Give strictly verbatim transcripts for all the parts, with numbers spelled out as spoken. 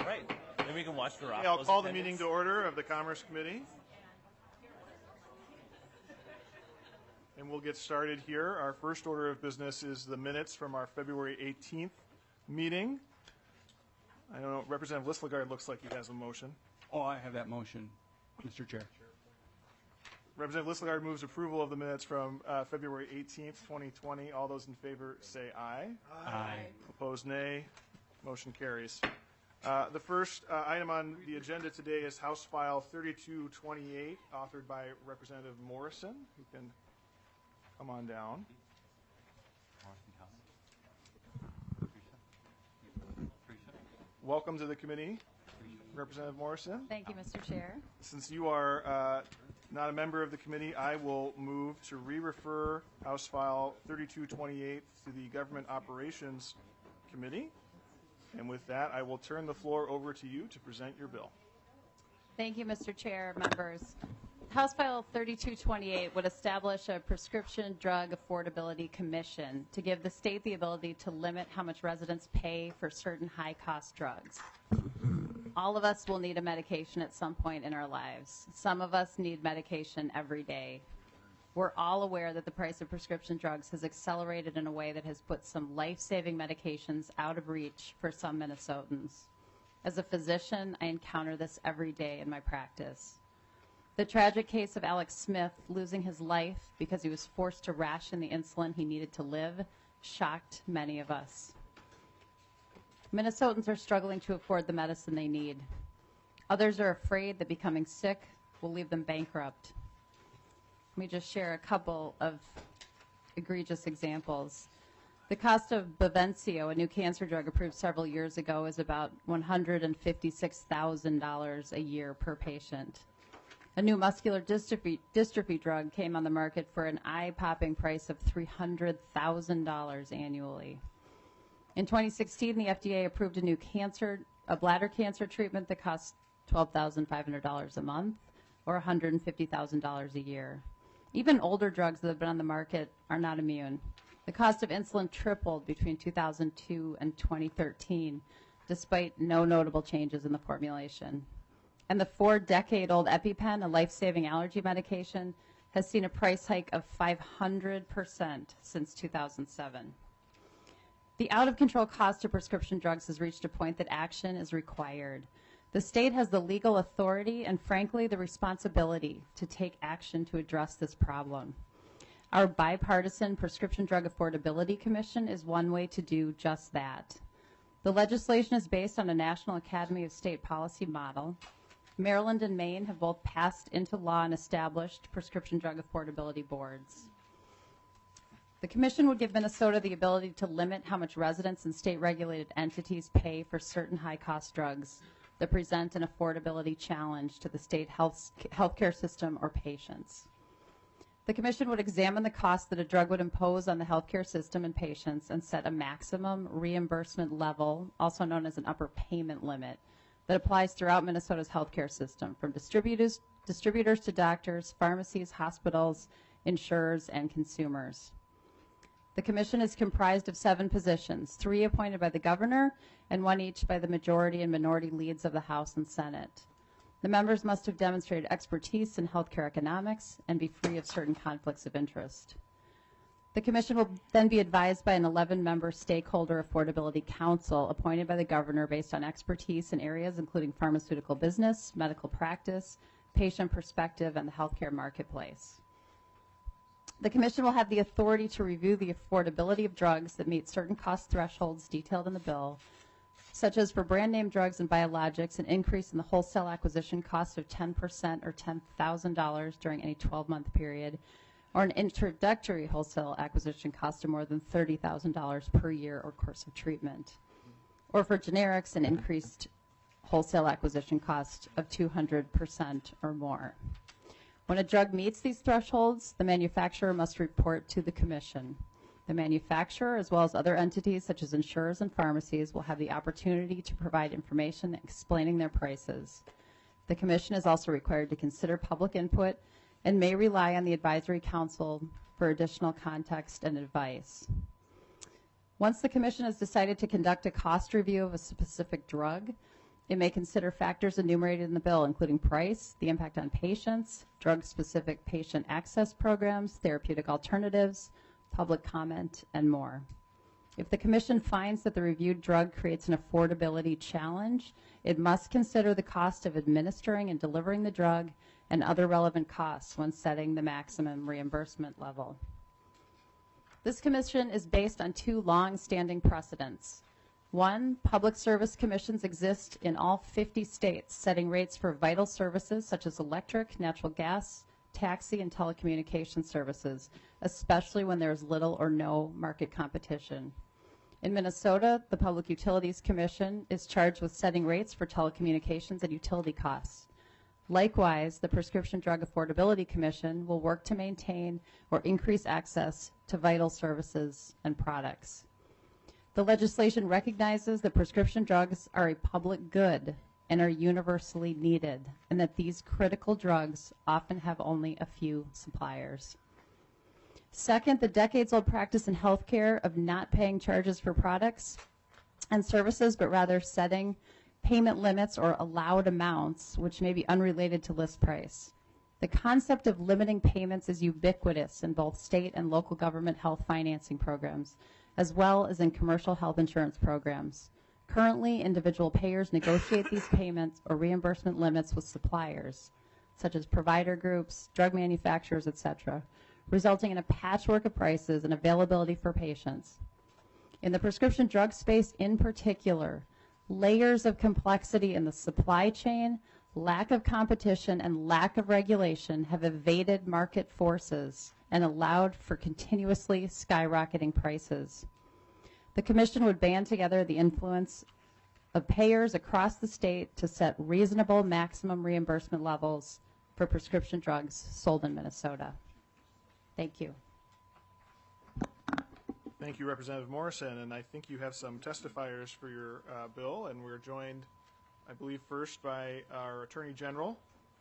Right. Then we can watch the Okay, I'll call the meeting to order of the Commerce Committee. And we'll get started here. Our first order of business is the minutes from our February eighteenth meeting. I don't know, Representative Listlegard looks like he has a motion. Oh, I have that motion, Mister Chair. Representative Listlegard moves approval of the minutes from uh, February eighteenth, twenty twenty. All those in favor say aye. Aye. Opposed, nay. Motion carries. Uh, the first uh, item on the agenda today is House File thirty-two twenty-eight, authored by Representative Morrison, who can come on down. Welcome to the committee, Representative Morrison. Thank you, Mister Chair. Since you are uh, not a member of the committee, I will move to re-refer House File thirty-two twenty-eight to the Government Operations Committee. And with that, I will turn the floor over to you to present your bill. Thank you, Mister Chair, members. House File thirty-two twenty-eight would establish a prescription drug affordability commission to give the state the ability to limit how much residents pay for certain high-cost drugs. All of us will need a medication at some point in our lives. Some of us need medication every day. We're all aware that the price of prescription drugs has accelerated in a way that has put some life-saving medications out of reach for some Minnesotans. As a physician, I encounter this every day in my practice. The tragic case of Alex Smith losing his life because he was forced to ration the insulin he needed to live shocked many of us. Minnesotans are struggling to afford the medicine they need. Others are afraid that becoming sick will leave them bankrupt. Let me just share a couple of egregious examples. The cost of Bavencio, a new cancer drug approved several years ago, is about one hundred fifty-six thousand dollars a year per patient. A new muscular dystrophy, dystrophy drug came on the market for an eye-popping price of three hundred thousand dollars annually. In twenty sixteen, the F D A approved a new cancer, a bladder cancer treatment that costs twelve thousand five hundred dollars a month or one hundred fifty thousand dollars a year. Even older drugs that have been on the market are not immune. The cost of insulin tripled between two thousand two and twenty thirteen, despite no notable changes in the formulation. And the four-decade-old EpiPen, a life-saving allergy medication, has seen a price hike of five hundred percent since two thousand seven. The out-of-control cost of prescription drugs has reached a point that action is required. The state has the legal authority and, frankly, the responsibility to take action to address this problem. Our bipartisan Prescription Drug Affordability Commission is one way to do just that. The legislation is based on a National Academy of State Policy model. Maryland and Maine have both passed into law and established prescription drug affordability boards. The commission would give Minnesota the ability to limit how much residents and state-regulated entities pay for certain high-cost drugs that present an affordability challenge to the state health healthcare system or patients. The commission would examine the cost that a drug would impose on the healthcare system and patients and set a maximum reimbursement level, also known as an upper payment limit, that applies throughout Minnesota's healthcare system, from distributors, distributors to doctors, pharmacies, hospitals, insurers, and consumers. The commission is comprised of seven positions, three appointed by the governor and one each by the majority and minority leads of the House and Senate. The members must have demonstrated expertise in healthcare economics and be free of certain conflicts of interest. The commission will then be advised by an eleven-member stakeholder affordability council appointed by the governor based on expertise in areas including pharmaceutical business, medical practice, patient perspective, and the healthcare marketplace. The commission will have the authority to review the affordability of drugs that meet certain cost thresholds detailed in the bill, such as for brand name drugs and biologics, an increase in the wholesale acquisition cost of ten percent or ten thousand dollars during any twelve-month period, or an introductory wholesale acquisition cost of more than thirty thousand dollars per year or course of treatment. Or for generics, an increased wholesale acquisition cost of two hundred percent or more. When a drug meets these thresholds, the manufacturer must report to the commission. The manufacturer, as well as other entities such as insurers and pharmacies, will have the opportunity to provide information explaining their prices. The commission is also required to consider public input and may rely on the advisory council for additional context and advice. Once the commission has decided to conduct a cost review of a specific drug, It may consider factors enumerated in the bill, including price, the impact on patients, drug-specific patient access programs, therapeutic alternatives, public comment, and more. If the Commission finds that the reviewed drug creates an affordability challenge, it must consider the cost of administering and delivering the drug and other relevant costs when setting the maximum reimbursement level. This Commission is based on two long-standing precedents. One, public service commissions exist in all fifty states, setting rates for vital services such as electric, natural gas, taxi, and telecommunication services, especially when there is little or no market competition. In Minnesota, the Public Utilities Commission is charged with setting rates for telecommunications and utility costs. Likewise, the Prescription Drug Affordability Commission will work to maintain or increase access to vital services and products. The legislation recognizes that prescription drugs are a public good and are universally needed, and that these critical drugs often have only a few suppliers. Second, the decades-old practice in healthcare of not paying charges for products and services, but rather setting payment limits or allowed amounts, which may be unrelated to list price. The concept of limiting payments is ubiquitous in both state and local government health financing programs, as well as in commercial health insurance programs. Currently, individual payers negotiate these payments or reimbursement limits with suppliers, such as provider groups, drug manufacturers, et cetera, resulting in a patchwork of prices and availability for patients. In the prescription drug space in particular, layers of complexity in the supply chain, lack of competition, and lack of regulation have evaded market forces and allowed for continuously skyrocketing prices. The Commission would band together the influence of payers across the state to set reasonable maximum reimbursement levels for prescription drugs sold in Minnesota. Thank you. Thank you, Representative Morrison. And I think you have some testifiers for your uh, bill, and we're joined, I believe, first by our Attorney General.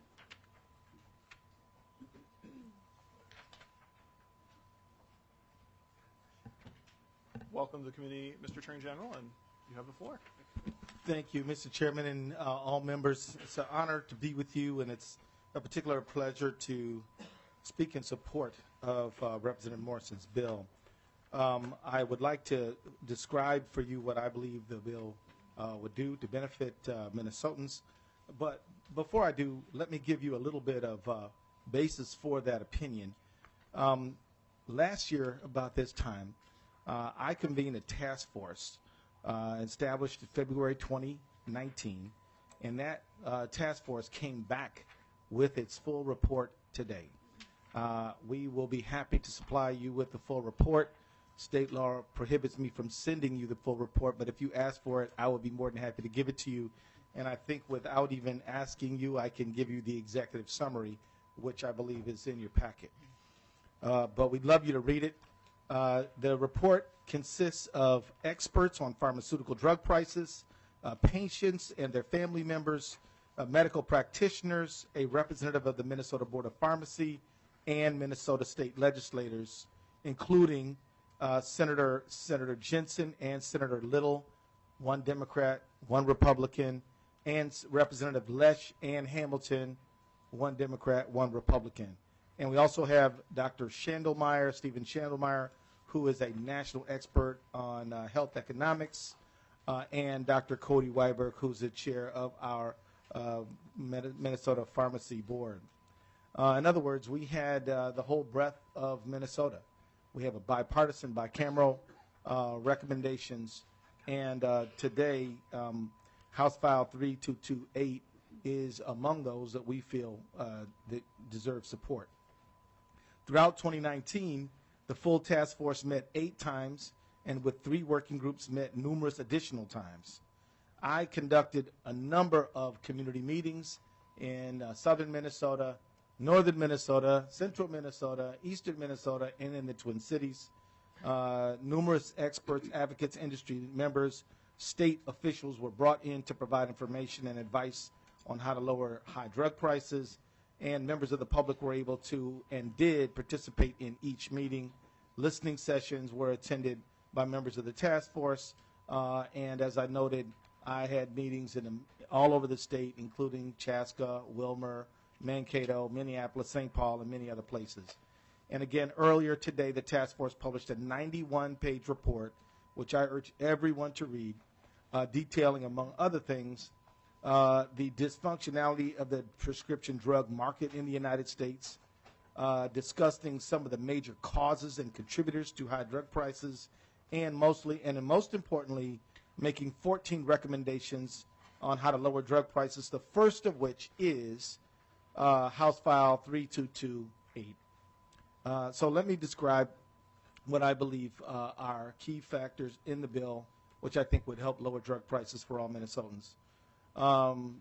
Welcome to the committee, Mister Attorney General, and you have the floor. Thank you, Mister Chairman, and uh, all members. It's an honor to be with you, and it's a particular pleasure to speak in support of uh, Representative Morrison's bill. Um, I would like to describe for you what I believe the bill uh, would do to benefit uh, Minnesotans. But before I do, let me give you a little bit of uh, basis for that opinion. Um, last year, about this time, uh, I convened a task force uh, established in February twenty nineteen, and that uh, task force came back with its full report today. Uh, we will be happy to supply you with the full report. State law prohibits me from sending you the full report, but if you ask for it, I will be more than happy to give it to you. And I think without even asking you, I can give you the executive summary, which I believe is in your packet. Uh, but we'd love you to read it. Uh, the report consists of experts on pharmaceutical drug prices, uh, patients and their family members, uh, medical practitioners, a representative of the Minnesota Board of Pharmacy, and Minnesota state legislators, including uh, Senator Senator Jensen and Senator Little, one Democrat, one Republican, and Representative Lesh and Hamilton, one Democrat, one Republican. And we also have Doctor Schandelmeyer, Stephen Schandelmeyer, who is a national expert on uh, health economics, uh, and Doctor Cody Weiberg, who's the chair of our uh, Minnesota Pharmacy Board. Uh, in other words, we had uh, the whole breadth of Minnesota. We have a bipartisan, bicameral uh, recommendations, and uh, today um, House File three two two eight is among those that we feel uh, that deserve support. Throughout twenty nineteen, the full task force met eight times, and with three working groups met numerous additional times. I conducted a number of community meetings in uh, southern Minnesota, northern Minnesota, central Minnesota, eastern Minnesota, and in the Twin Cities. Uh, numerous experts, advocates, industry members, state officials were brought in to provide information and advice on how to lower high drug prices, and members of the public were able to and did participate in each meeting. Listening sessions were attended by members of the task force, uh, and as I noted, I had meetings in the, all over the state, including Chaska, Wilmer, Mankato, Minneapolis, Saint Paul, and many other places. And again, earlier today, the task force published a ninety-one page report, which I urge everyone to read, uh, detailing, among other things, uh, the dysfunctionality of the prescription drug market in the United States, uh, discussing some of the major causes and contributors to high drug prices, and mostly, and most importantly, making fourteen recommendations on how to lower drug prices, the first of which is uh, House File three two two eight. Uh, so let me describe what I believe uh, are key factors in the bill, which I think would help lower drug prices for all Minnesotans. Um,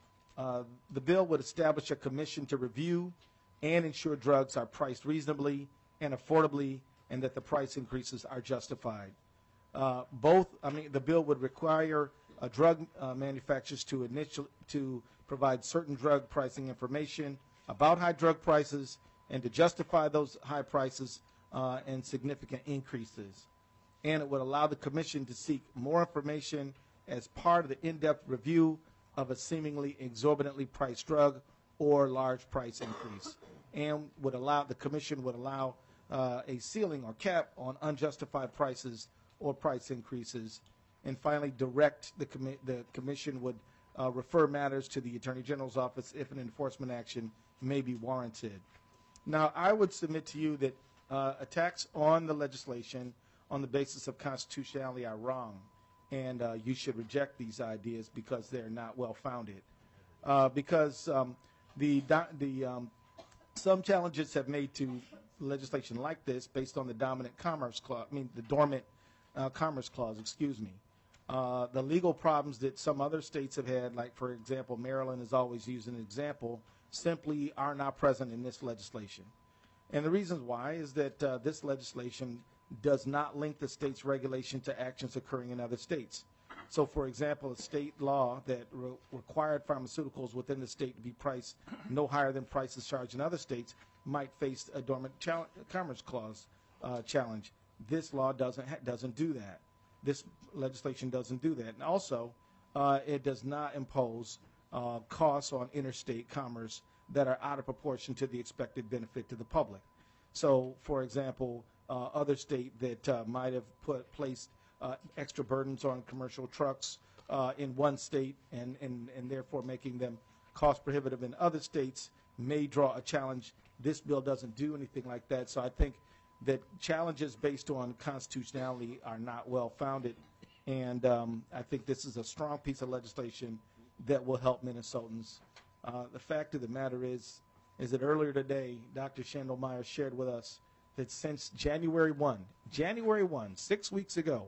uh, the bill would establish a commission to review and ensure drugs are priced reasonably and affordably, and that the price increases are justified. Uh, both, I mean, the bill would require uh, drug uh, manufacturers to initial, to provide certain drug pricing information about high drug prices and to justify those high prices uh, and significant increases. And it would allow the commission to seek more information as part of the in-depth review of a seemingly exorbitantly priced drug or large price increase, and would allow, the commission would allow uh, a ceiling or cap on unjustified prices or price increases. And finally, direct the, commi the commission would uh, refer matters to the Attorney General's office if an enforcement action may be warranted. Now, I would submit to you that uh, attacks on the legislation on the basis of constitutionality are wrong, and uh, you should reject these ideas because they're not well-founded. Uh, because um, the, the um, some challenges have made to legislation like this based on the dominant commerce clause, I mean the dormant uh, commerce clause, excuse me. Uh, the legal problems that some other states have had, like for example, Maryland is always used as an example, simply are not present in this legislation. And the reasons why is that uh, this legislation does not link the state's regulation to actions occurring in other states. So, for example, a state law that re required pharmaceuticals within the state to be priced no higher than prices charged in other states might face a dormant commerce clause uh, challenge. This law doesn't ha doesn't do that. This legislation doesn't do that. And also, uh, it does not impose uh, costs on interstate commerce that are out of proportion to the expected benefit to the public. So, for example, uh, other state that uh, might have put placed uh, extra burdens on commercial trucks uh, in one state and, and, and therefore making them cost prohibitive in other states may draw a challenge. This bill doesn't do anything like that. So I think that challenges based on constitutionality are not well founded. And um, I think this is a strong piece of legislation that will help Minnesotans. Uh, the fact of the matter is, is that earlier today, Doctor Schandelmeyer shared with us that since January first, January first, six weeks ago,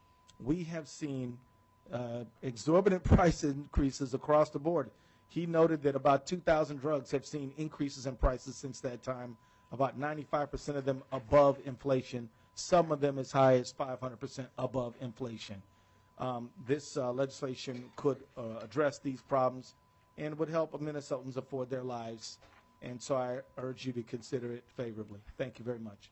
we have seen uh, exorbitant price increases across the board. He noted that about two thousand drugs have seen increases in prices since that time, about ninety-five percent of them above inflation, some of them as high as five hundred percent above inflation. Um, this uh, legislation could uh, address these problems and would help Minnesotans afford their lives. And so I urge you to consider it favorably. Thank you very much.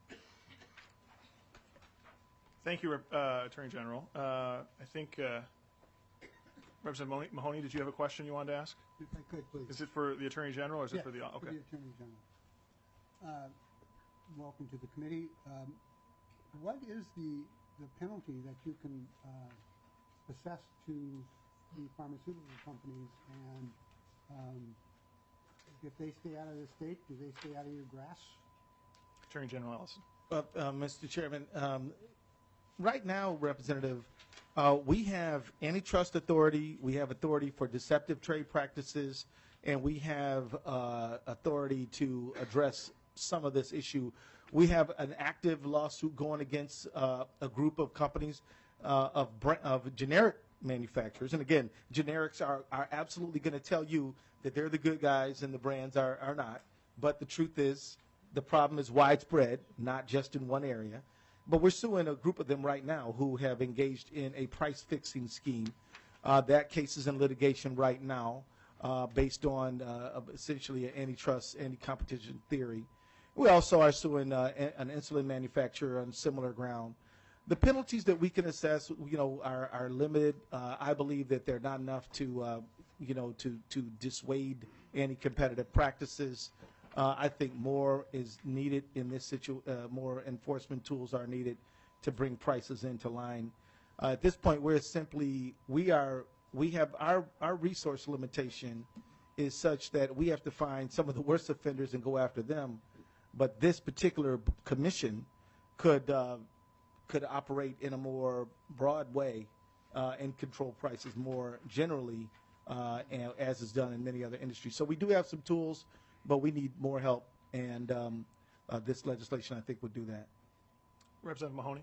Thank you, uh, Attorney General. Uh, I think uh, Representative Mahoney, did you have a question you wanted to ask? If I could, please. Is it for the Attorney General or is Yes, it for the? Okay. for the Attorney General. Uh, welcome to the committee. Um, what is the the penalty that you can uh, assess to the pharmaceutical companies, and um, if they stay out of the state, do they stay out of your grass? Attorney General Ellison. Uh, uh, Mister Chairman, um, right now, Representative, uh, we have antitrust authority, we have authority for deceptive trade practices, and we have uh, authority to address some of this issue. We have an active lawsuit going against uh, a group of companies uh, of, of generic manufacturers. And again, generics are, are absolutely going to tell you that they're the good guys and the brands are, are not. But the truth is, the problem is widespread, not just in one area. But we're suing a group of them right now who have engaged in a price-fixing scheme. Uh, that case is in litigation right now uh, based on uh, essentially an antitrust, anti-competition theory. We also are suing uh, an insulin manufacturer on similar ground. the penalties that we can assess, you know, are, are limited. Uh, I believe that they're not enough to, uh, you know, to, to dissuade any competitive practices. Uh, I think more is needed in this situ. Uh, more enforcement tools are needed to bring prices into line. Uh, at this point, we're simply we are we have our our resource limitation is such that we have to find some of the worst offenders and go after them. But this particular commission could uh, could operate in a more broad way uh, and control prices more generally, uh, and, as is done in many other industries. So we do have some tools, but we need more help, and um, uh, this legislation, I think, would do that. Representative Mahoney.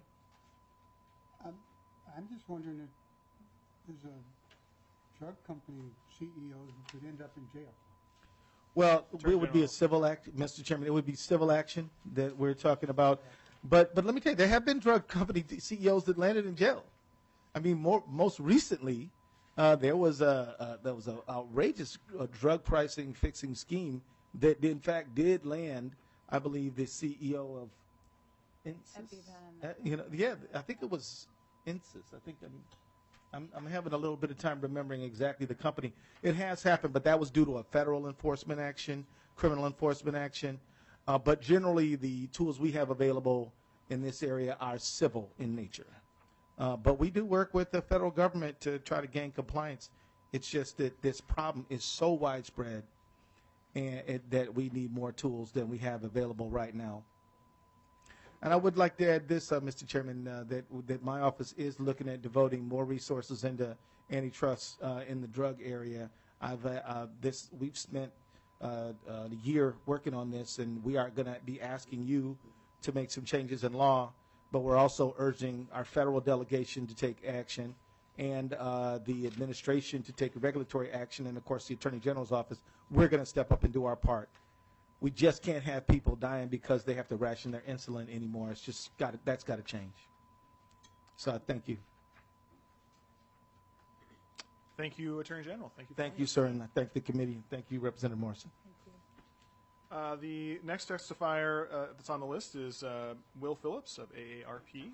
Um, I'm just wondering if there's a drug company C E O who could end up in jail. Well, Attorney it would be a General. civil act, Mister Chairman. It would be civil action that we're talking about. But but let me tell you, there have been drug company C E Os that landed in jail. I mean, more most recently, uh, there was a uh, there was an outrageous uh, drug pricing fixing scheme that in fact did land. I believe the C E O of Insys. Uh, you know, yeah, I think it was Insys. I think I'm, I'm I'm having a little bit of time remembering exactly the company. It has happened, but that was due to a federal enforcement action, criminal enforcement action. Uh, but generally, the tools we have available in this area are civil in nature. Uh, but we do work with the federal government to try to gain compliance. It's just that this problem is so widespread, and it, that we need more tools than we have available right now. And I would like to add this, uh, Mister Chairman, uh, that that my office is looking at devoting more resources into antitrust uh, in the drug area. I've uh, uh, this we've spent uh, uh, a year working on this, and we are going to be asking you to make some changes in law. But we're also urging our federal delegation to take action, and uh, the administration to take regulatory action, and of course the Attorney General's office. We're going to step up and do our part. We just can't have people dying because they have to ration their insulin anymore. It's just got that's got to change. So I thank you. Thank you, Attorney General. Thank you. for Thank coming. you, sir, and I thank the committee. Thank you, Representative Morrison. Uh, the next testifier uh, that's on the list is uh, Will Phillips of A A R P.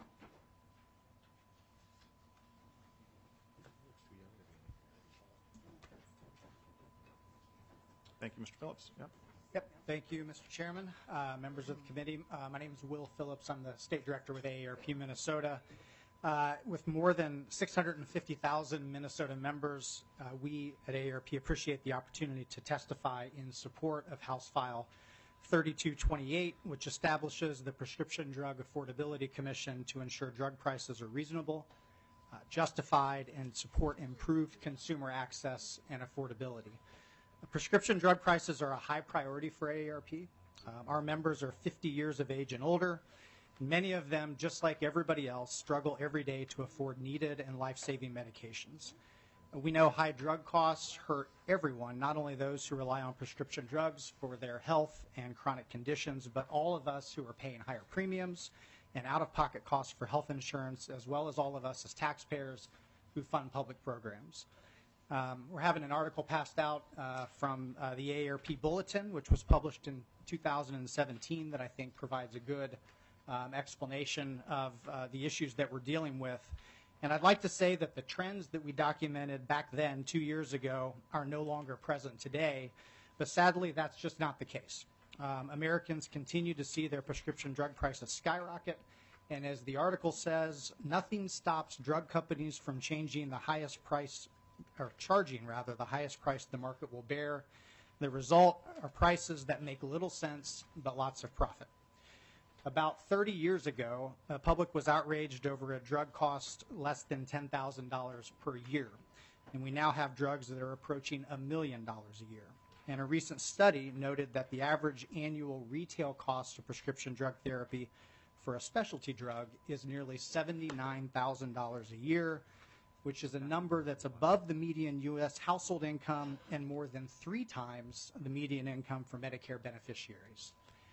Thank you, Mister Phillips. Yep. Yep. Thank you, Mister Chairman, uh, members of the committee. Uh, my name is Will Phillips. I'm the state director with A A R P Minnesota. Uh, with more than six hundred fifty thousand Minnesota members, uh, we at A A R P appreciate the opportunity to testify in support of House File thirty-two twenty-eight, which establishes the Prescription Drug Affordability Commission to ensure drug prices are reasonable, uh, justified, and support improved consumer access and affordability. Prescription drug prices are a high priority for A A R P. Um, our members are fifty years of age and older. Many of them, just like everybody else, struggle every day to afford needed and life-saving medications. We know high drug costs hurt everyone, not only those who rely on prescription drugs for their health and chronic conditions, but all of us who are paying higher premiums and out-of-pocket costs for health insurance, as well as all of us as taxpayers who fund public programs. Um, we're having an article passed out uh, from uh, the A A R P Bulletin, which was published in two thousand seventeen, that I think provides a good um, explanation of uh, the issues that we're dealing with. And I'd like to say that the trends that we documented back then, two years ago, are no longer present today. But sadly, that's just not the case. Um, Americans continue to see their prescription drug prices skyrocket. And as the article says, nothing stops drug companies from changing the highest price, or charging rather, the highest price the market will bear. The result are prices that make little sense, but lots of profit. About thirty years ago, the public was outraged over a drug cost less than ten thousand dollars per year. And we now have drugs that are approaching a million dollars a year. And a recent study noted that the average annual retail cost of prescription drug therapy for a specialty drug is nearly seventy-nine thousand dollars a year, which is a number that's above the median U S household income and more than three times the median income for Medicare beneficiaries.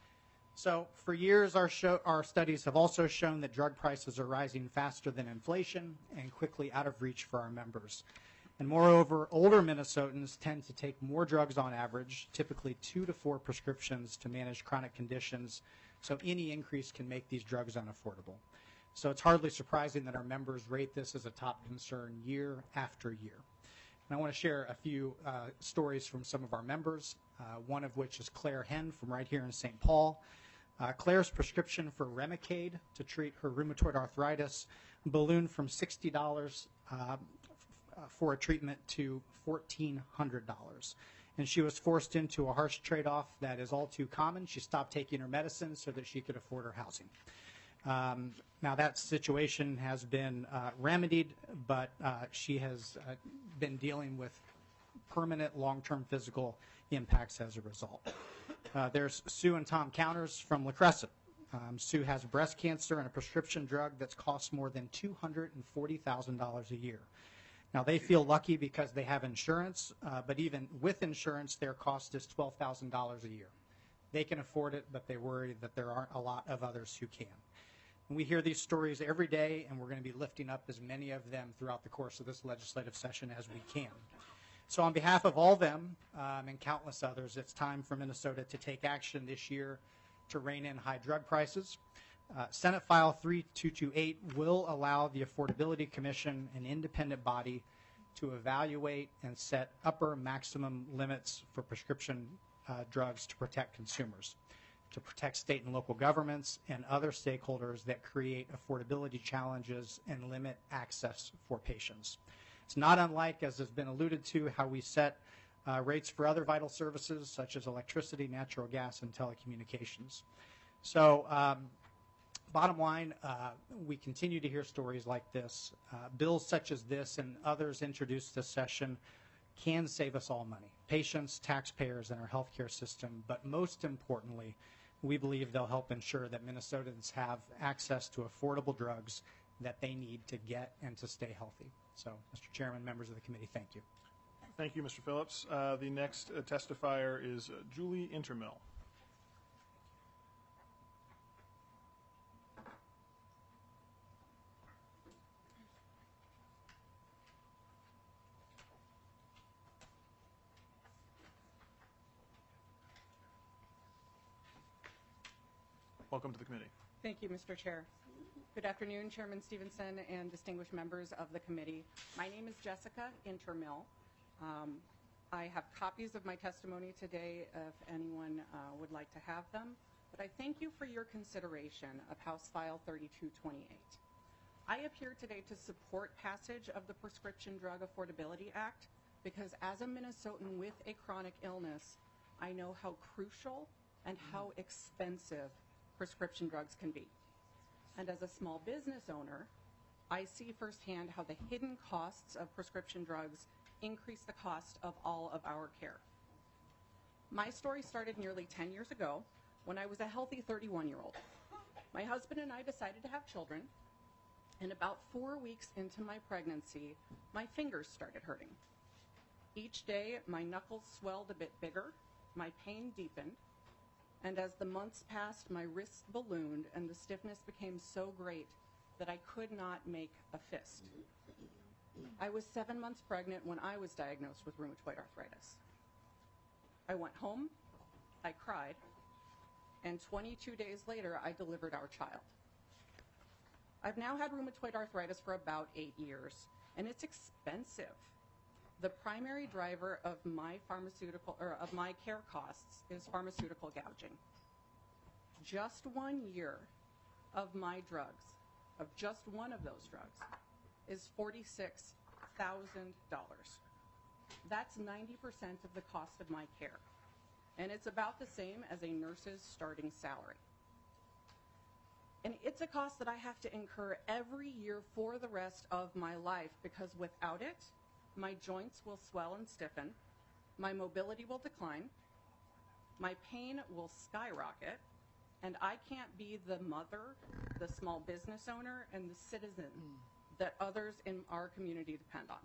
So for years, our, show, our studies have also shown that drug prices are rising faster than inflation and quickly out of reach for our members. And moreover, older Minnesotans tend to take more drugs on average, typically two to four prescriptions to manage chronic conditions, so any increase can make these drugs unaffordable. So it's hardly surprising that our members rate this as a top concern year after year. And I want to share a few uh, stories from some of our members, uh, one of which is Claire Henn from right here in Saint Paul. Uh, Claire's prescription for Remicade to treat her rheumatoid arthritis ballooned from sixty dollars uh, for a treatment to fourteen hundred dollars. And she was forced into a harsh trade-off that is all too common. She stopped taking her medicine so that she could afford her housing. Um, now that situation has been uh, remedied, but uh, she has uh, been dealing with permanent long-term physical impacts as a result. Uh, there's Sue and Tom Counters from La Crescent. Um, Sue has breast cancer and a prescription drug that's cost more than two hundred forty thousand dollars a year. Now, they feel lucky because they have insurance, uh, but even with insurance, their cost is twelve thousand dollars a year. They can afford it, but they worry that there aren't a lot of others who can. And we hear these stories every day, and we're going to be lifting up as many of them throughout the course of this legislative session as we can. So on behalf of all them um, and countless others, it's time for Minnesota to take action this year to rein in high drug prices. Uh, Senate File three two two eight will allow the Affordability Commission, an independent body, to evaluate and set upper maximum limits for prescription uh, drugs to protect consumers, to protect state and local governments and other stakeholders that create affordability challenges and limit access for patients. It's not unlike, as has been alluded to, how we set uh, rates for other vital services such as electricity, natural gas, and telecommunications. So um, bottom line, uh, we continue to hear stories like this. Uh, bills such as this and others introduced this session can save us all money, patients, taxpayers, and our healthcare system, but most importantly, we believe they'll help ensure that Minnesotans have access to affordable drugs that they need to get and to stay healthy. So, Mister Chairman, members of the committee, thank you. Thank you, Mister Phillips. Uh, the next uh, testifier is uh, Julie Intermill. Welcome to the committee. Thank you, Mister Chair. Good afternoon, Chairman Stevenson and distinguished members of the committee. My name is Jessica Intermill. Um, I have copies of my testimony today if anyone uh, would like to have them, but I thank you for your consideration of House File thirty-two twenty-eight. I appear today to support passage of the Prescription Drug Affordability Act because as a Minnesotan with a chronic illness, I know how crucial and how expensive prescription drugs can be. And as a small business owner, I see firsthand how the hidden costs of prescription drugs increase the cost of all of our care. My story started nearly ten years ago when I was a healthy thirty-one-year-old. My husband and I decided to have children, and about four weeks into my pregnancy, my fingers started hurting. Each day, my knuckles swelled a bit bigger, my pain deepened, and as the months passed, my wrists ballooned and the stiffness became so great that I could not make a fist. I was seven months pregnant when I was diagnosed with rheumatoid arthritis. I went home, I cried, and twenty-two days later, I delivered our child. I've now had rheumatoid arthritis for about eight years, and it's expensive. The primary driver of my pharmaceutical or of my care costs is pharmaceutical gouging. Just one year of my drugs, of just one of those drugs, is forty-six thousand dollars. That's ninety percent of the cost of my care, and it's about the same as a nurse's starting salary. And it's a cost that I have to incur every year for the rest of my life because without it, my joints will swell and stiffen, my mobility will decline, my pain will skyrocket, and I can't be the mother, the small business owner, and the citizen that others in our community depend on.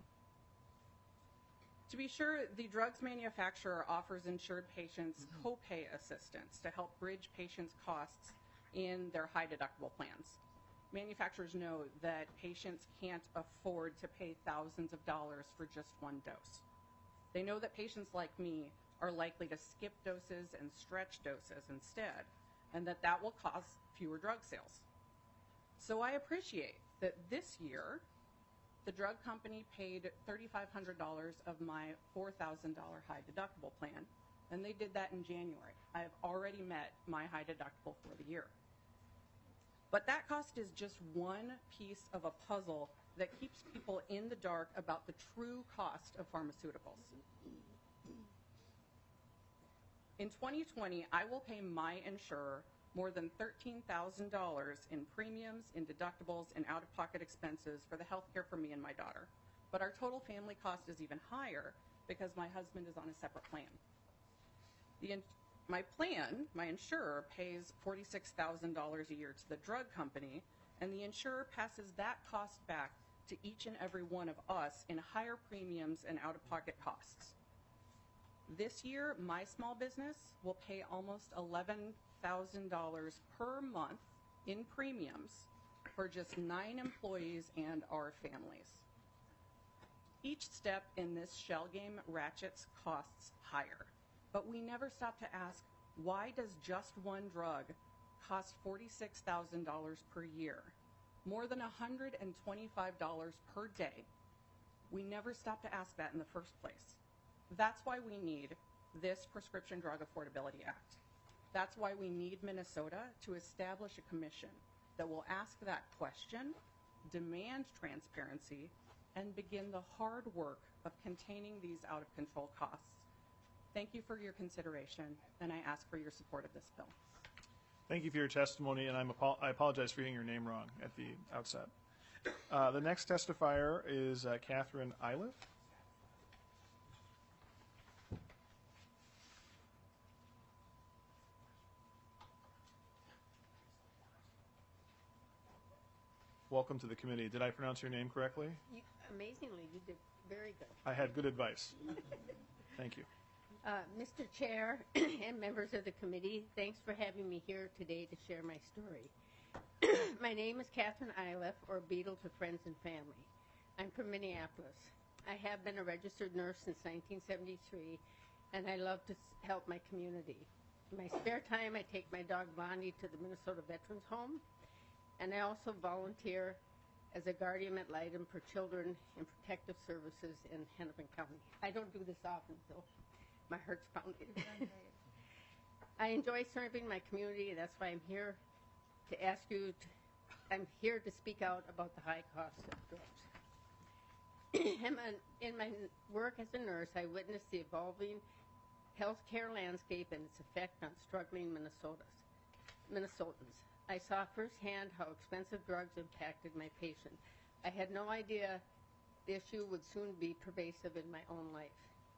To be sure, the drugs manufacturer offers insured patients copay assistance to help bridge patients' costs in their high deductible plans. Manufacturers know that patients can't afford to pay thousands of dollars for just one dose. They know that patients like me are likely to skip doses and stretch doses instead, and that that will cause fewer drug sales. So I appreciate that this year, the drug company paid three thousand five hundred dollars of my four thousand dollars high deductible plan, and they did that in January. I have already met my high deductible for the year. But that cost is just one piece of a puzzle that keeps people in the dark about the true cost of pharmaceuticals. In twenty twenty, I will pay my insurer more than thirteen thousand dollars in premiums, in deductibles, and out-of-pocket expenses for the health care for me and my daughter. But our total family cost is even higher because my husband is on a separate plan. The in- my plan, my insurer, pays forty-six thousand dollars a year to the drug company, and the insurer passes that cost back to each and every one of us in higher premiums and out-of-pocket costs. This year, my small business will pay almost eleven thousand dollars per month in premiums for just nine employees and our families. Each step in this shell game ratchets costs higher, but we never stop to ask, why does just one drug cost forty-six thousand dollars per year, more than one hundred twenty-five dollars per day? We never stop to ask that in the first place. That's why we need this Prescription Drug Affordability Act. That's why we need Minnesota to establish a commission that will ask that question, demand transparency, and begin the hard work of containing these out-of-control costs. Thank you for your consideration, and I ask for your support of this bill. Thank you for your testimony, and I'm apo- I apologize for getting your name wrong at the outset. Uh, the next testifier is uh, Catherine Iliff. Welcome to the committee. Did I pronounce your name correctly? You, amazingly, you did very good. I had good advice. Thank you. Uh, Mister Chair and members of the committee, thanks for having me here today to share my story. My name is Catherine Iliff, or Beadle to friends and family. I'm from Minneapolis. I have been a registered nurse since nineteen seventy-three, and I love to help my community. In my spare time, I take my dog Blondie to the Minnesota Veterans Home, and I also volunteer as a guardian ad litem for children in protective services in Hennepin County. I don't do this often, so my heart's pounding. I enjoy serving my community, and that's why I'm here to ask you to, I'm here to speak out about the high cost of drugs. in, my, in my work as a nurse, I witnessed the evolving healthcare landscape and its effect on struggling Minnesotas, Minnesotans. I saw firsthand how expensive drugs impacted my patient. I had no idea the issue would soon be pervasive in my own life.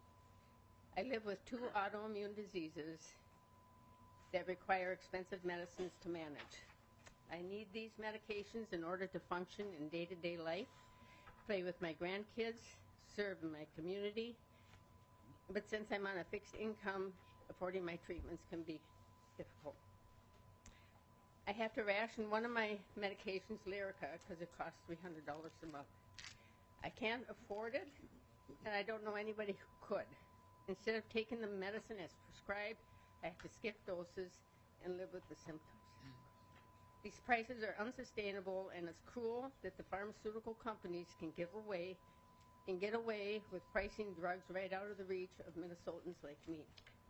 I live with two autoimmune diseases that require expensive medicines to manage. I need these medications in order to function in day-to-day life, play with my grandkids, serve in my community. But since I'm on a fixed income, affording my treatments can be difficult. I have to ration one of my medications, Lyrica, because it costs three hundred dollars a month. I can't afford it, and I don't know anybody who could. Instead of taking the medicine as prescribed, I have to skip doses and live with the symptoms. These prices are unsustainable, and it's cruel that the pharmaceutical companies can give away, can get away with pricing drugs right out of the reach of Minnesotans like me.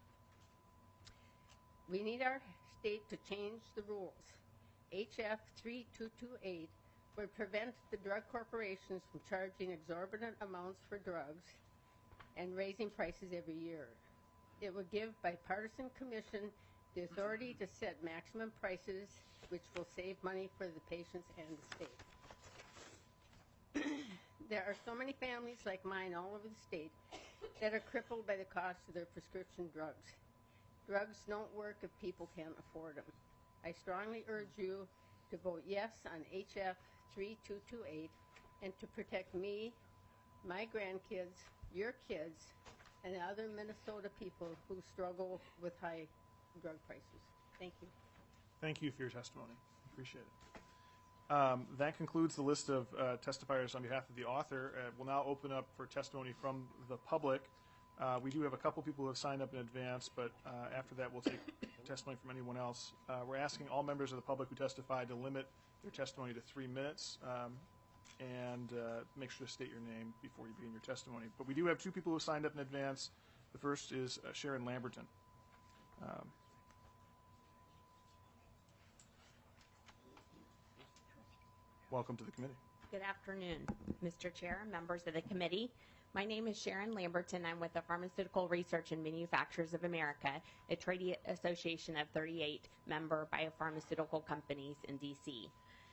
We need our state to change the rules. H F three two two eight would prevent the drug corporations from charging exorbitant amounts for drugs and raising prices every year. It would give bipartisan commission the authority to set maximum prices, which will save money for the patients and the state. There are so many families like mine all over the state that are crippled by the cost of their prescription drugs. Drugs don't work if people can't afford them. I strongly urge you to vote yes on H F three two two eight and to protect me, my grandkids, your kids, and other Minnesota people who struggle with high drug prices. Thank you. Thank you for your testimony. Appreciate it. Um, that concludes the list of uh, testifiers on behalf of the author. Uh, we'll now open up for testimony from the public. Uh, We do have a couple people who have signed up in advance, but uh, after that, we'll take testimony from anyone else. Uh, We're asking all members of the public who testify to limit their testimony to three minutes, um, and uh, make sure to state your name before you begin your testimony. But we do have two people who signed up in advance. The first is uh, Sharon Lamberton. Um, Welcome to the committee. Good afternoon, Mister Chair, members of the committee. My name is Sharon Lamberton. I'm with the Pharmaceutical Research and Manufacturers of America, a trade association of thirty-eight member biopharmaceutical companies in D C.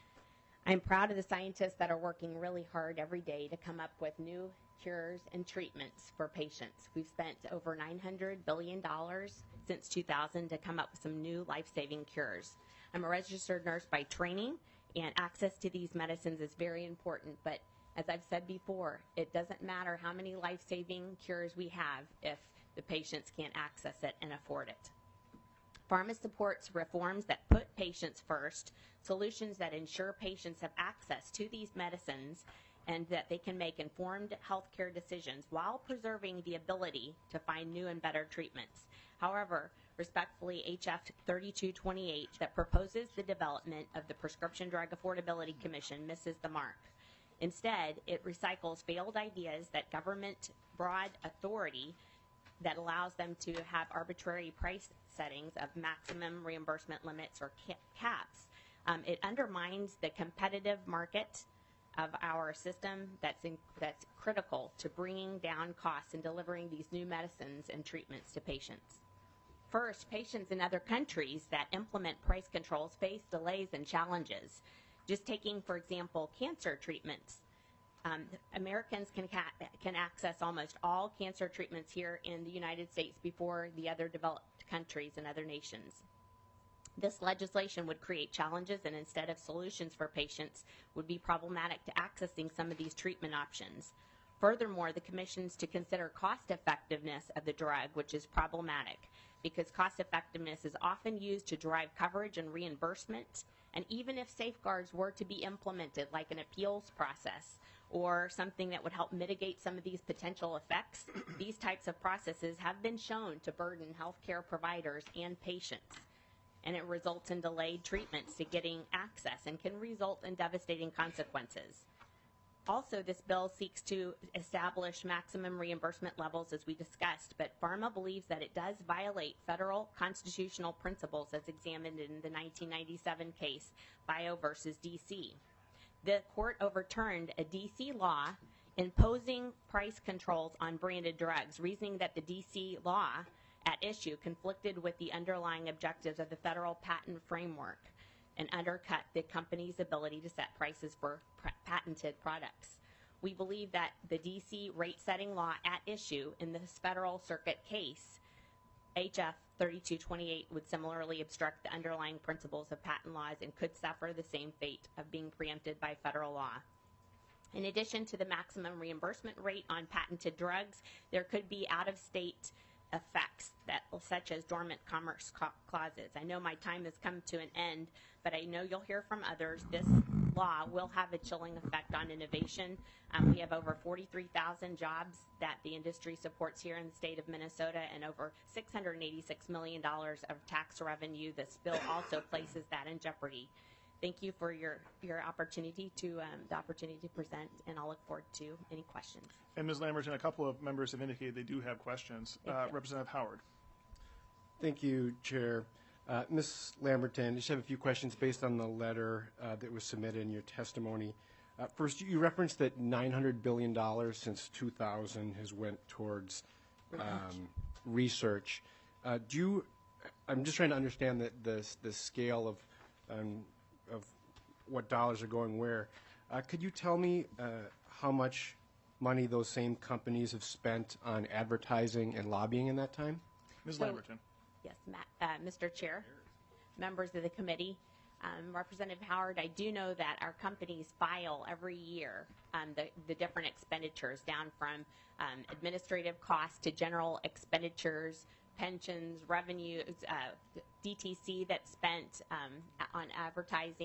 I'm proud of the scientists that are working really hard every day to come up with new cures and treatments for patients. We've spent over nine hundred billion dollars since two thousand to come up with some new life-saving cures. I'm a registered nurse by training, and access to these medicines is very important, but as I've said before, it doesn't matter how many life-saving cures we have if the patients can't access it and afford it. Pharma supports reforms that put patients first, solutions that ensure patients have access to these medicines and that they can make informed healthcare decisions while preserving the ability to find new and better treatments. However, respectfully, H F thirty-two twenty-eight that proposes the development of the Prescription Drug Affordability Commission misses the mark. Instead, it recycles failed ideas that government broad authority that allows them to have arbitrary price settings of maximum reimbursement limits or caps. Um, it undermines the competitive market of our system that's, in, that's critical to bringing down costs and delivering these new medicines and treatments to patients. First, patients in other countries that implement price controls face delays and challenges. Just taking, for example, cancer treatments. Um, Americans can, ca- can access almost all cancer treatments here in the United States before the other developed countries and other nations. This legislation would create challenges and instead of solutions for patients would be problematic to accessing some of these treatment options. Furthermore, the commission's to consider cost effectiveness of the drug, which is problematic because cost effectiveness is often used to drive coverage and reimbursement. And even if safeguards were to be implemented, like an appeals process or something that would help mitigate some of these potential effects, these types of processes have been shown to burden healthcare providers and patients. And it results in delayed treatments to getting access and can result in devastating consequences. Also, this bill seeks to establish maximum reimbursement levels, as we discussed, but pharma believes that it does violate federal constitutional principles as examined in the nineteen ninety-seven case, Bio versus D C. The court overturned a D C law imposing price controls on branded drugs, reasoning that the D C law at issue conflicted with the underlying objectives of the federal patent framework and undercut the company's ability to set prices for pr- patented products. We believe that the D C rate-setting law at issue in this federal circuit case, H F thirty-two twenty-eight, would similarly obstruct the underlying principles of patent laws and could suffer the same fate of being preempted by federal law. In addition to the maximum reimbursement rate on patented drugs, there could be out-of-state effects that such as dormant commerce clauses. I know my time has come to an end, but I know you'll hear from others. This law will have a chilling effect on innovation. Um, we have over forty-three thousand jobs that the industry supports here in the state of Minnesota and over six hundred eighty-six million dollars of tax revenue. This bill also places that in jeopardy. Thank you for your, your opportunity to um, the opportunity to present, and I'll look forward to any questions. And Miz Lamberton, a couple of members have indicated they do have questions. Uh, Representative Howard. Thank you, Chair. Uh, Miz Lamberton, I just have a few questions based on the letter uh, that was submitted in your testimony. Uh, first, you referenced that nine hundred billion dollars since two thousand has went towards um, research. Uh, do you, I'm just trying to understand the, the, the scale of, um, of what dollars are going where. Uh, could you tell me uh, how much money those same companies have spent on advertising and lobbying in that time? Miz So, Lamberton. Yes, Matt, uh, Mister Chair, members of the committee, um, Representative Howard, I do know that our companies file every year um, the, the different expenditures down from um, administrative costs to general expenditures, pensions, revenues, uh, D T C that's spent um, on advertising.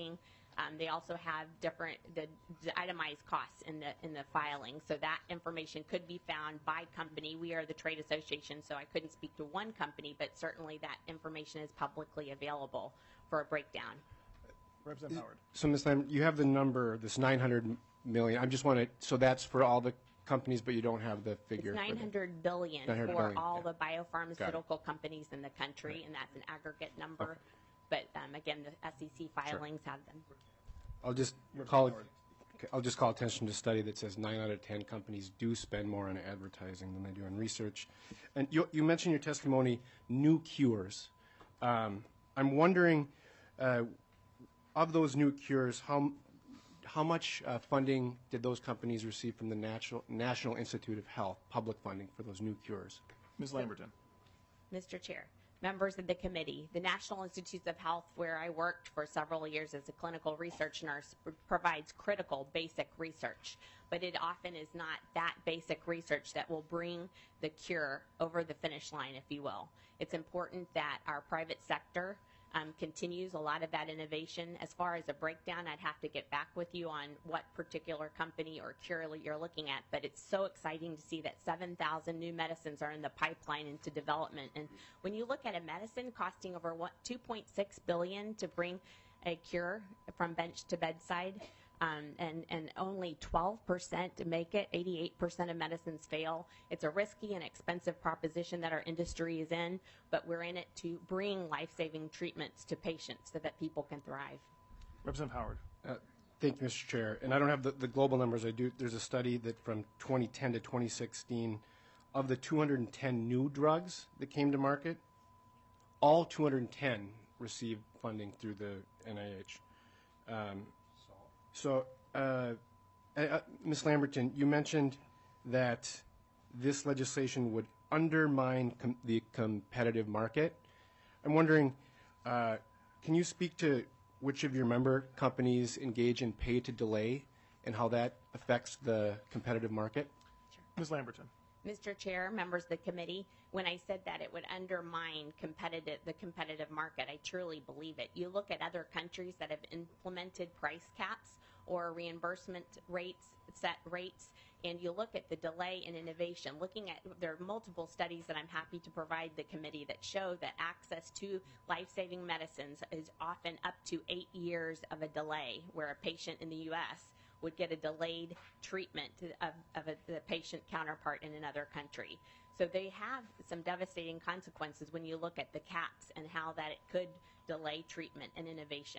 Um, they also have different the, the itemized costs in the in the filing, so that information could be found by company. We are the trade association, so I couldn't speak to one company, but certainly that information is publicly available for a breakdown. Representative Howard. So, Miz Lamb, you have the number, this nine hundred million. I just want to, so that's for all the companies, but you don't have the figure. It's for nine hundred billion nine hundred for billion, all yeah. the biopharmaceutical companies in the country, Right. and that's an aggregate number. Okay. But um, again, the S E C filings have them. I'll just call it, okay, I'll just call attention to a study that says nine out of ten companies do spend more on advertising than they do on research. And you, you mentioned in your testimony new cures. Um, I'm wondering, uh, of those new cures, how how much uh, funding did those companies receive from the National National Institute of Health, public funding for those new cures? Miz Lamberton. Mister Chair, members of the committee, the National Institutes of Health, where I worked for several years as a clinical research nurse, pr- provides critical basic research. But it often is not that basic research that will bring the cure over the finish line, if you will. It's important that our private sector um, continues a lot of that innovation. As far as a breakdown, I'd have to get back with you on what particular company or cure you're looking at, but it's so exciting to see that seven thousand new medicines are in the pipeline into development. And when you look at a medicine costing over what two point six billion dollars to bring a cure from bench to bedside, Um, and, and only twelve percent make it, eighty-eight percent of medicines fail. It's a risky and expensive proposition that our industry is in, but we're in it to bring life-saving treatments to patients so that people can thrive. Representative Howard. Uh, Thank you, Mister Chair. And I don't have the, the global numbers. I do. There's a study that from twenty ten to twenty sixteen, of the two hundred ten new drugs that came to market, all two hundred ten received funding through the N I H. Um, so, uh, uh, Miz Lamberton, you mentioned that this legislation would undermine com- the competitive market. I'm wondering, uh, can you speak to which of your member companies engage in pay to delay and how that affects the competitive market? Miz Lamberton. Mister Chair, members of the committee, when I said that it would undermine competitive, the competitive market, I truly believe it. You look at other countries that have implemented price caps or reimbursement rates, set rates, and you look at the delay in innovation, looking at, there are multiple studies that I'm happy to provide the committee that show that access to life-saving medicines is often up to eight years of a delay, where a patient in the U S would get a delayed treatment of, of a, the patient counterpart in another country. So they have some devastating consequences when you look at the caps and how that it could delay treatment and innovation.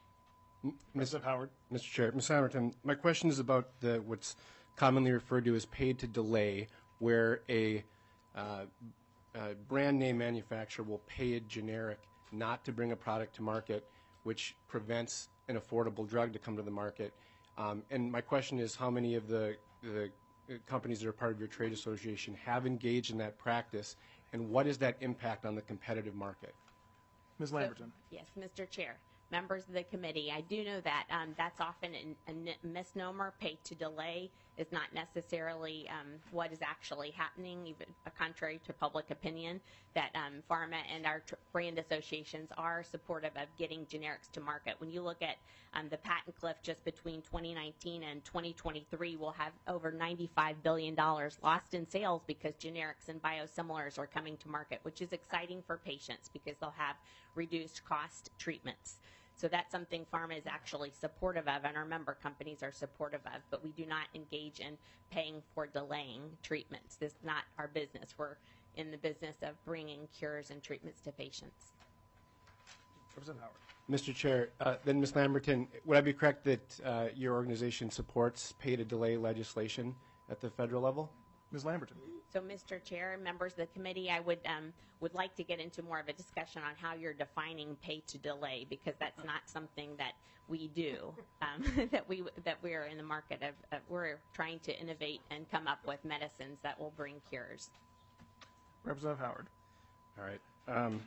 Mister Howard. Mister Chair, Miz Lamberton, my question is about the what's commonly referred to as paid to delay, where a, uh, a brand name manufacturer will pay a generic not to bring a product to market, which prevents an affordable drug to come to the market. Um, and my question is, how many of the, the companies that are part of your trade association have engaged in that practice, and what is that impact on the competitive market? Miz Lamberton. So, yes, Mister Chair, members of the committee, I do know that um, that's often a, a misnomer. Pay to delay is not necessarily um, what is actually happening, even uh, contrary to public opinion, that um, pharma and our tr- brand associations are supportive of getting generics to market. When you look at um, the patent cliff just between twenty nineteen and twenty twenty-three, we'll have over ninety-five billion dollars lost in sales because generics and biosimilars are coming to market, which is exciting for patients because they'll have reduced cost treatments. So that's something pharma is actually supportive of, and our member companies are supportive of, but we do not engage in paying for delaying treatments. This is not our business. We're in the business of bringing cures and treatments to patients. Representative Howard. Mister Chair, uh, then Miz Lamberton, would I be correct that uh, your organization supports pay to delay legislation at the federal level? Miz Lamberton. So, Mister Chair, members of the committee, I would um, would like to get into more of a discussion on how you're defining pay to delay, because that's not something that we do. Um, that we that we are in the market of, of we're trying to innovate and come up with medicines that will bring cures. Representative Howard. All right. Um,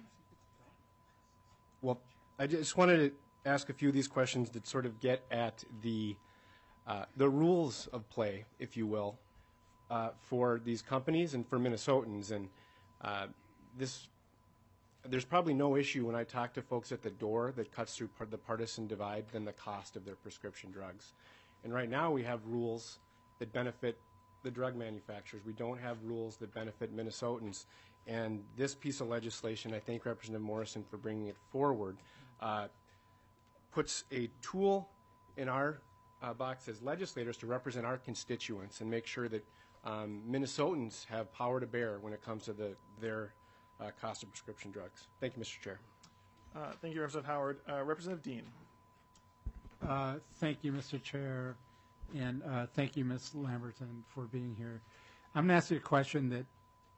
well, I just wanted to ask a few of these questions that sort of get at the uh, the rules of play, if you will, uh, for these companies and for Minnesotans. And uh, this there's probably no issue when I talk to folks at the door that cuts through par- the partisan divide than the cost of their prescription drugs. And right now we have rules that benefit the drug manufacturers. We don't have rules that benefit Minnesotans. And this piece of legislation, I thank Representative Morrison for bringing it forward, uh, puts a tool in our uh, box as legislators to represent our constituents and make sure that um, Minnesotans have power to bear when it comes to the, their uh, cost of prescription drugs. Thank you, Mister Chair. Uh, thank you, Representative Howard. Uh, Representative Dean. Uh, thank you, Mister Chair, and uh, thank you, Miz Lamberton, for being here. I'm going to ask you a question that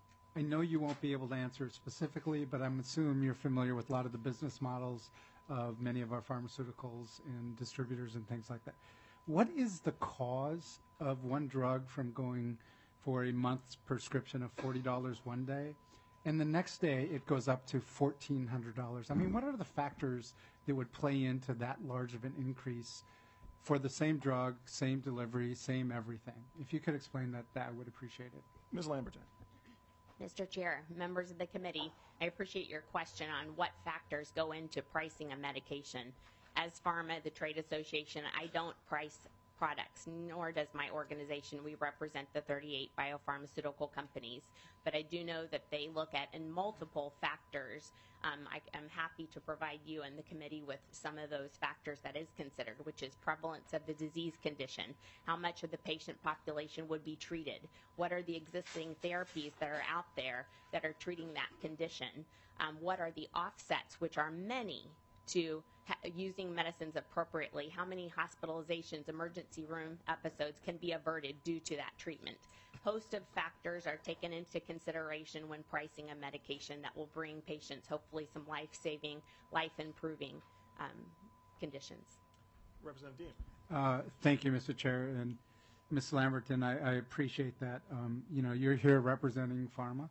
I know you won't be able to answer specifically, but I'm assuming you're familiar with a lot of the business models of many of our pharmaceuticals and distributors and things like that. What is the cause of one drug from going for a month's prescription of forty dollars one day, and the next day it goes up to fourteen hundred dollars? I mean, what are the factors that would play into that large of an increase for the same drug, same delivery, same everything? If you could explain that, that I would appreciate it. Miz Lamberton. Mister Chair, members of the committee, I appreciate your question on what factors go into pricing a medication. As PhRMA, the trade association, I don't price products, nor does my organization. We represent the thirty-eight biopharmaceutical companies, but I do know that they look at in multiple factors. Um, I, I'm happy to provide you and the committee with some of those factors that is considered, which is prevalence of the disease condition, how much of the patient population would be treated, what are the existing therapies that are out there that are treating that condition, um, what are the offsets, which are many, to ha- using medicines appropriately, how many hospitalizations, emergency room episodes can be averted due to that treatment. Host of factors are taken into consideration when pricing a medication that will bring patients hopefully some life-saving, life-improving um, conditions. Representative Dean. Uh, thank you, Mister Chair, and Miz Lamberton, I, I appreciate that. Um, you know, you're here representing PhRMA.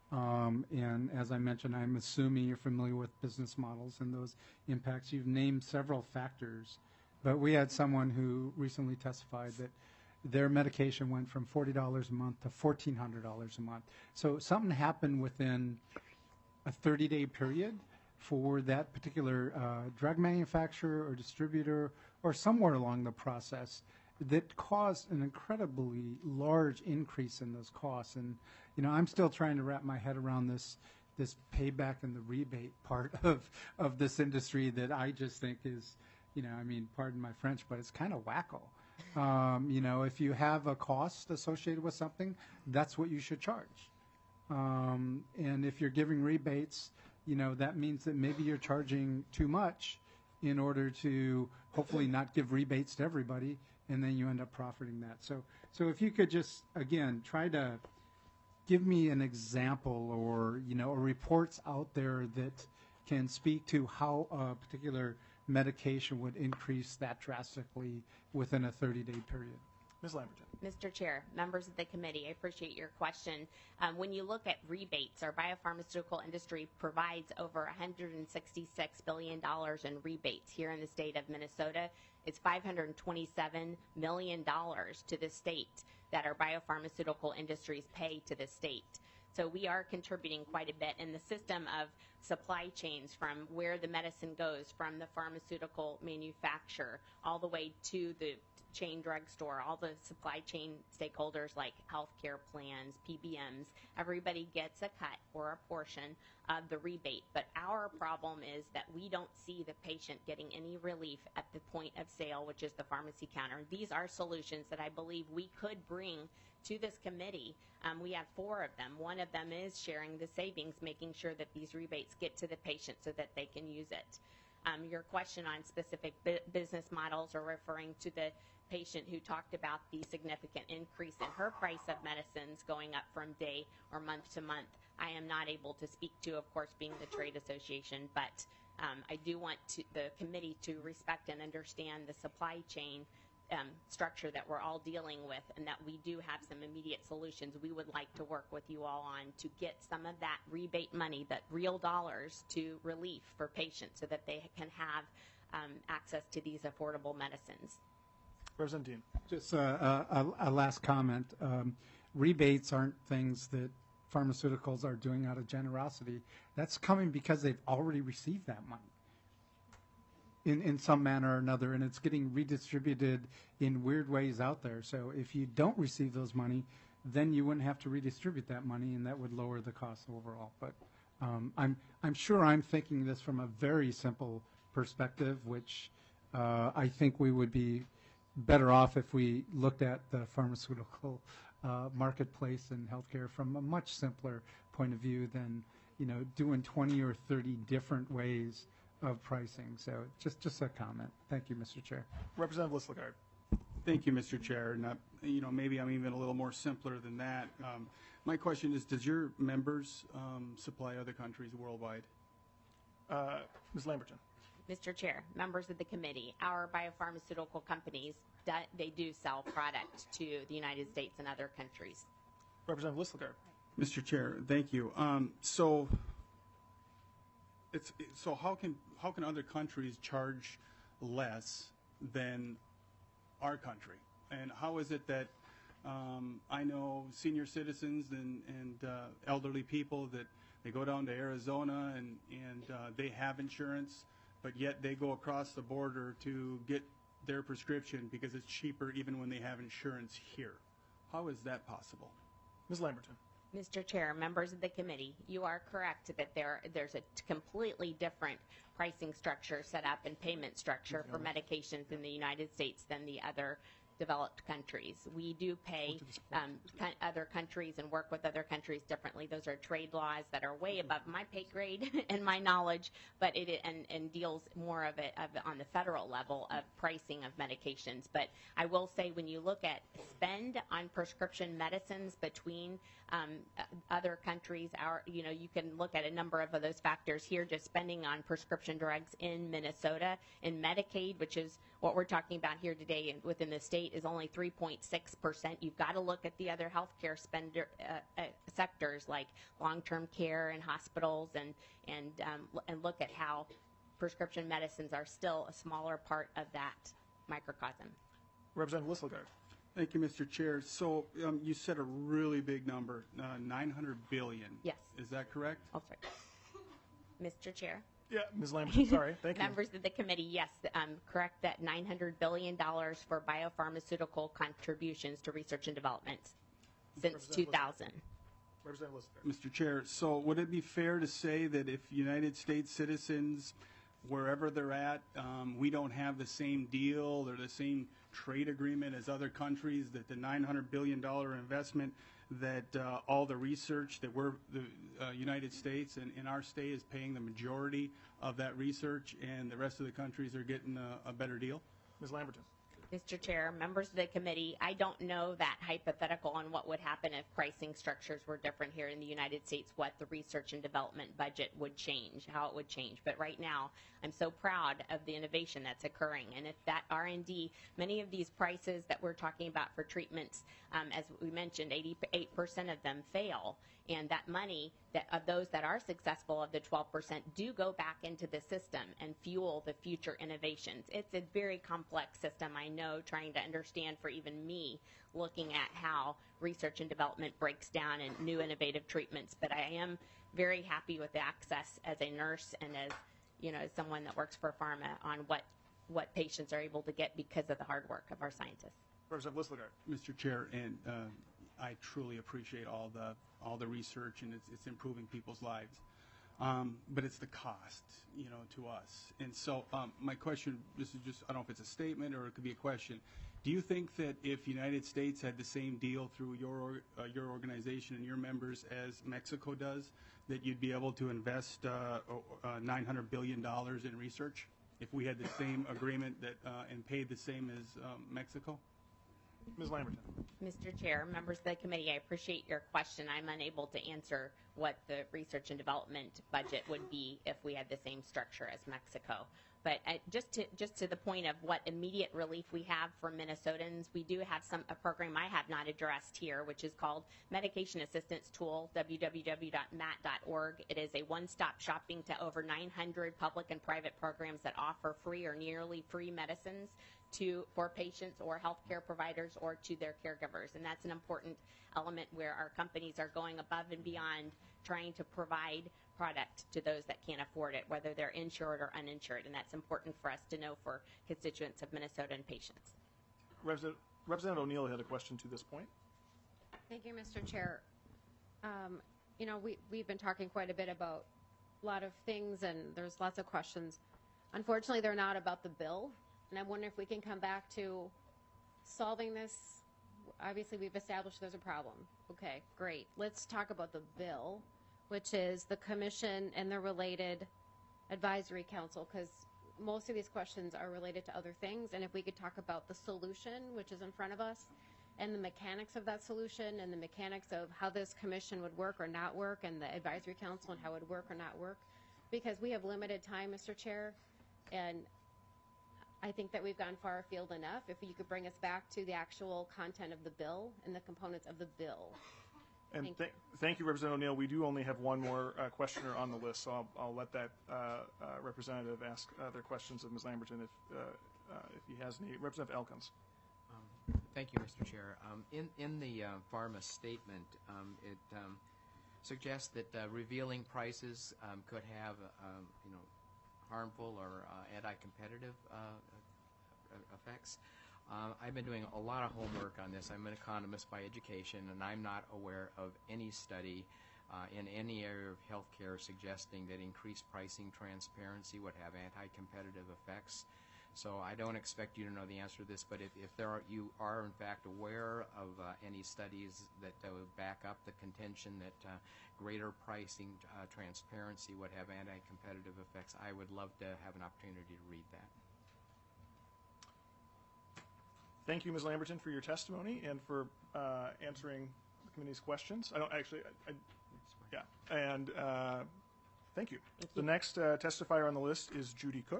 Um, and as I mentioned, I'm assuming you're familiar with business models and those impacts. You've named several factors, but we had someone who recently testified that their medication went from forty dollars a month to fourteen hundred dollars a month. So something happened within a thirty-day period for that particular uh, drug manufacturer or distributor or somewhere along the process that caused an incredibly large increase in those costs. And, you know, I'm still trying to wrap my head around this this payback and the rebate part of, of this industry that I just think is, you know, I mean, pardon my French, but it's kind of wacko. Um, you know, if you have a cost associated with something, that's what you should charge. Um, and if you're giving rebates, you know, that means that maybe you're charging too much in order to hopefully not give rebates to everybody, and then you end up profiting that. So, so if you could just, again, try to give me an example or, you know, reports out there that can speak to how a particular medication would increase that drastically within a thirty-day period. Miz Lamberton. Mister Chair, members of the committee, I appreciate your question. Um, when you look at rebates, our biopharmaceutical industry provides over one hundred sixty-six billion dollars in rebates here in the state of Minnesota. It's five hundred twenty-seven million dollars to the state that our biopharmaceutical industries pay to the state. So we are contributing quite a bit in the system of supply chains from where the medicine goes from the pharmaceutical manufacturer all the way to the chain drugstore, all the supply chain stakeholders like healthcare plans, P B Ms, everybody gets a cut or a portion of the rebate. But our problem is that we don't see the patient getting any relief at the point of sale, which is the pharmacy counter. These are solutions that I believe we could bring to this committee. Um, we have four of them. One of them is sharing the savings, making sure that these rebates get to the patient so that they can use it. Um, your question on specific bu- business models or referring to the patient who talked about the significant increase in her price of medicines going up from day or month to month, I am not able to speak to, of course, being the trade association, but um, I do want to, the committee to respect and understand the supply chain um, structure that we're all dealing with, and that we do have some immediate solutions we would like to work with you all on to get some of that rebate money, that real dollars, to relief for patients so that they can have um, access to these affordable medicines. Representative Dean. Just uh, a, a, a last comment. Um, rebates aren't things that pharmaceuticals are doing out of generosity, that's coming because they've already received that money in, in some manner or another, and it's getting redistributed in weird ways out there. So if you don't receive those money, then you wouldn't have to redistribute that money, and that would lower the cost overall. But um, I'm, I'm sure I'm thinking this from a very simple perspective, which uh, I think we would be better off if we looked at the pharmaceutical uh, marketplace and healthcare from a much simpler point of view than, you know, doing twenty or thirty different ways of pricing. So just, just a comment. Thank you, Mister Chair. Representative Listlegard. Thank you, Mister Chair. And, uh, you know, maybe I'm even a little more simpler than that. Um, my question is, does your members um, supply other countries worldwide? Uh, Miz Lamberton. Mister Chair, members of the committee, our biopharmaceutical companies, do- they do sell product to the United States and other countries. Representative Listlegard. Mister Chair, thank you. Um, so, it's so how can how can other countries charge less than our country? And how is it that um, I know senior citizens and and uh, elderly people that they go down to Arizona and and uh, they have insurance, but yet they go across the border to get their prescription because it's cheaper even when they have insurance here? How is that possible? Miz Lamberton. Mister Chair, members of the committee, you are correct that there there's a t- completely different pricing structure set up and payment structure for medications in the United States than the other developed countries. We do pay um, co- other countries and work with other countries differently. Those are trade laws that are way above my pay grade and my knowledge, but it and, and deals more of it of, on the federal level of pricing of medications. But I will say, when you look at spend on prescription medicines between um, other countries, our you know you can look at a number of those factors here. Just spending on prescription drugs in Minnesota in Medicaid, which is what we're talking about here today and within the state, is only three point six percent. You've got to look at the other healthcare spender uh, uh, sectors like long-term care and hospitals, and and um, and look at how prescription medicines are still a smaller part of that microcosm. Representative Listlegard. Thank you, Mister Chair. So um, you said a really big number, uh, nine hundred billion. Yes. Is that correct? Oh, sorry. Mister Chair. Yeah, Miz Lamberton. Sorry. Thank you. Members of the committee, yes, um, correct that nine hundred billion dollars for biopharmaceutical contributions to research and development since two thousand. Representative Listlegard. Mister Chair, so would it be fair to say that if United States citizens, wherever they're at, um, we don't have the same deal or the same trade agreement as other countries, that the nine hundred billion dollars investment, that uh, all the research that we're, the uh, United States and, and our state is paying the majority of that research, and the rest of the countries are getting a, a better deal? Miz Lamberton. Mister Chair, members of the committee, I don't know that hypothetical on what would happen if pricing structures were different here in the United States, what the research and development budget would change, how it would change. But right now, I'm so proud of the innovation that's occurring. And if that R and D, many of these prices that we're talking about for treatments, um, as we mentioned, eighty-eight percent of them fail. And that money, that of those that are successful, of the twelve percent, do go back into the system and fuel the future innovations. It's a very complex system, I know, trying to understand for even me, looking at how research and development breaks down in new innovative treatments. But I am very happy with the access as a nurse and as, you know, as someone that works for pharma on what, what patients are able to get because of the hard work of our scientists. Representative Listlegard. Mister Chair, and uh, I truly appreciate all the all the research, and it's, it's improving people's lives. Um, but it's the cost, you know, to us. And so um, my question, this is just, I don't know if it's a statement or it could be a question. Do you think that if United States had the same deal through your uh, your organization and your members as Mexico does, that you'd be able to invest uh, uh, nine hundred billion dollars in research if we had the same agreement that uh, and paid the same as um, Mexico? Miz Lamberton. Mister Chair, members of the committee, I appreciate your question. I'm unable to answer what the research and development budget would be if we had the same structure as Mexico. But uh, just to just to the point of what immediate relief we have for Minnesotans, we do have some a program I have not addressed here, which is called Medication Assistance Tool, w w w dot m a t dot org. It is a one-stop shopping to over nine hundred public and private programs that offer free or nearly free medicines to for patients or healthcare providers or to their caregivers. And that's an important element where our companies are going above and beyond trying to provide product to those that can't afford it, whether they're insured or uninsured. And that's important for us to know for constituents of Minnesota and patients. Representative, Representative O'Neill had a question to this point. Thank you, Mister Chair. Um, you know, we, we've been talking quite a bit about a lot of things, and there's lots of questions. Unfortunately, they're not about the bill, and I wonder if we can come back to solving this. Obviously, we've established there's a problem. Okay, great. Let's talk about the bill, which is the commission and the related advisory council, because most of these questions are related to other things, and if we could talk about the solution, which is in front of us, and the mechanics of that solution and the mechanics of how this commission would work or not work, and the advisory council and how it would work or not work, because we have limited time, Mister Chair, and I think that we've gone far afield enough. If you could bring us back to the actual content of the bill and the components of the bill. And Thank th- thank you, Representative O'Neill. We do only have one more uh, questioner on the list, so I'll, I'll let that uh, uh, representative ask other questions of Miz Lamberton if, uh, uh, if he has any. Representative Elkins. Um, thank you, Mister Chair. Um, in, in the uh, pharma statement, um, it um, suggests that uh, revealing prices um, could have, um, you know, harmful or uh, anti-competitive uh, effects. Uh, I've been doing a lot of homework on this. I'm an economist by education, and I'm not aware of any study uh, in any area of healthcare suggesting that increased pricing transparency would have anti-competitive effects. So I don't expect you to know the answer to this, but if, if there are, you are in fact aware of uh, any studies that uh, would back up the contention that uh, greater pricing uh, transparency would have anti-competitive effects, I would love to have an opportunity to read that. Thank you, Miz Lamberton, for your testimony and for uh, answering the committee's questions. I don't actually, I, I, yeah, and uh, thank you. Thank The you. next uh, testifier on the list is Judy Cook.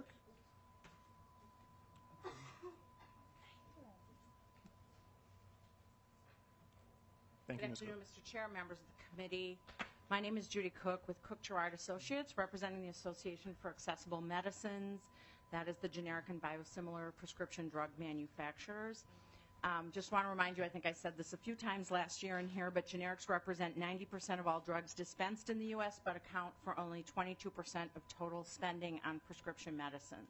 Thank Good you, Miz afternoon, Cook. Mister Chair, members of the committee. My name is Judy Cook with Cook Gerard Associates, representing the Association for Accessible Medicines. That is the generic and biosimilar prescription drug manufacturers. Um, just want to remind you, I think I said this a few times last year in here, but generics represent ninety percent of all drugs dispensed in the U S, but account for only twenty-two percent of total spending on prescription medicines.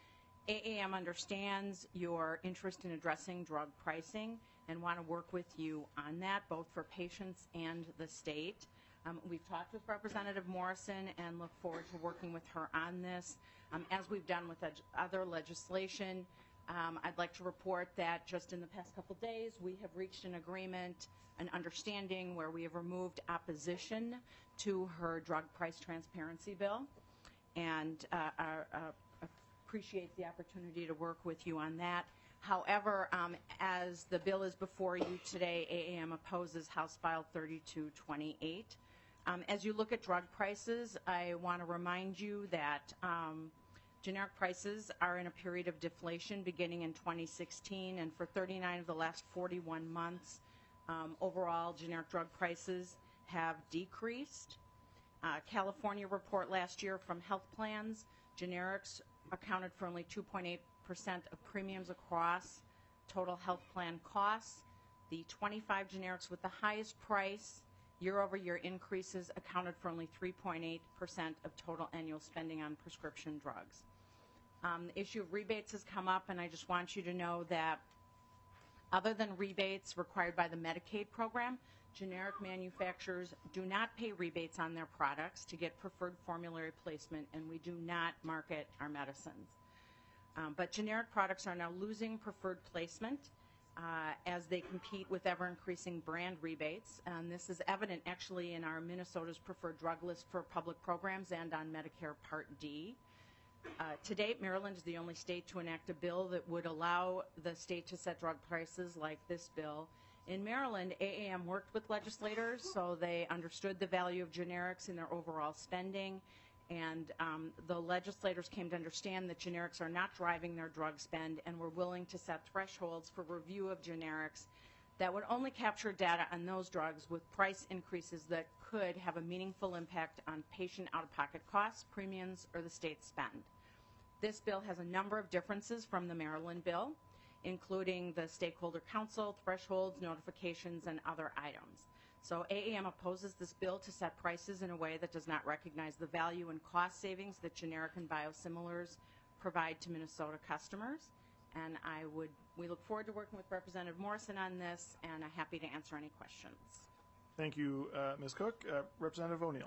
A A M understands your interest in addressing drug pricing and want to work with you on that, both for patients and the state. Um, we've talked with Representative Morrison and look forward to working with her on this. Um, as we've done with ed- other legislation, um, I'd like to report that just in the past couple days, we have reached an agreement, an understanding where we have removed opposition to her drug price transparency bill, and uh, are, uh, appreciate the opportunity to work with you on that. However, um, as the bill is before you today, A A M opposes House File thirty-two twenty-eight. Um, as you look at drug prices, I want to remind you that um, generic prices are in a period of deflation beginning in twenty sixteen, and for thirty-nine of the last forty-one months, um, overall generic drug prices have decreased. Uh, California report last year from health plans, generics accounted for only two point eight percent of premiums across total health plan costs. The twenty-five generics with the highest price year-over-year increases accounted for only three point eight percent of total annual spending on prescription drugs. Um, the issue of rebates has come up, and I just want you to know that other than rebates required by the Medicaid program, generic manufacturers do not pay rebates on their products to get preferred formulary placement, and we do not market our medicines. Um, but generic products are now losing preferred placement uh, as they compete with ever-increasing brand rebates. And this is evident actually in our Minnesota's preferred drug list for public programs and on Medicare Part D. Uh, to date, Maryland is the only state to enact a bill that would allow the state to set drug prices like this bill. In Maryland, A A M worked with legislators so they understood the value of generics in their overall spending, and um, the legislators came to understand that generics are not driving their drug spend and were willing to set thresholds for review of generics that would only capture data on those drugs with price increases that could have a meaningful impact on patient out-of-pocket costs, premiums, or the state's spend. This bill has a number of differences from the Maryland bill, including the stakeholder council, thresholds, notifications, and other items. So A A M opposes this bill to set prices in a way that does not recognize the value and cost savings that generic and biosimilars provide to Minnesota customers. And I would, we look forward to working with Representative Morrison on this, and I'm happy to answer any questions. Thank you, uh, Miz Cook. Uh, Representative O'Neill.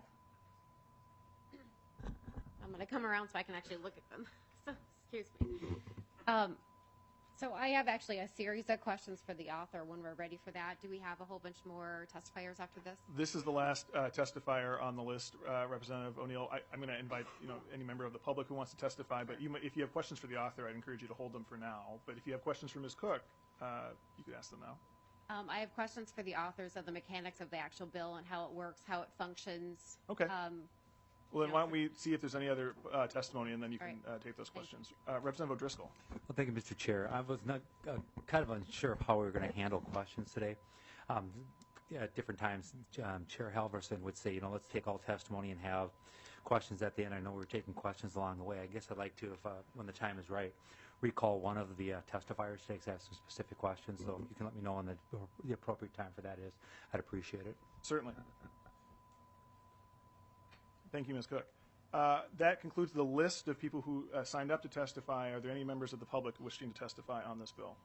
I'm going to come around so I can actually look at them. So, excuse me. Um, so I have actually a series of questions for the author when we're ready for that. Do we have a whole bunch more testifiers after this? This is the last uh, testifier on the list, uh, Representative O'Neill. I, I'm going to invite you know any member of the public who wants to testify, but you, if you have questions for the author, I'd encourage you to hold them for now. But if you have questions for Miz Cook, uh, you could ask them now. Um, I have questions for the authors of the mechanics of the actual bill and how it works, how it functions. Okay. Um, Well, then why don't we see if there's any other uh, testimony, and then you can All uh, take those questions. Uh, Representative O'Driscoll. Well, thank you, Mister Chair. I was not uh, kind of unsure of how we were going to handle questions today. Um, at different times, um, Chair Halverson would say, you know, let's take all testimony and have questions at the end. I know we were taking questions along the way. I guess I'd like to, if uh, when the time is right, recall one of the uh, testifiers to ask some specific questions. So you can let me know when the, the appropriate time for that is. I'd appreciate it. Certainly. Thank you, Miz Cook. Uh, that concludes the list of people who uh, signed up to testify. Are there any members of the public wishing to testify on this bill?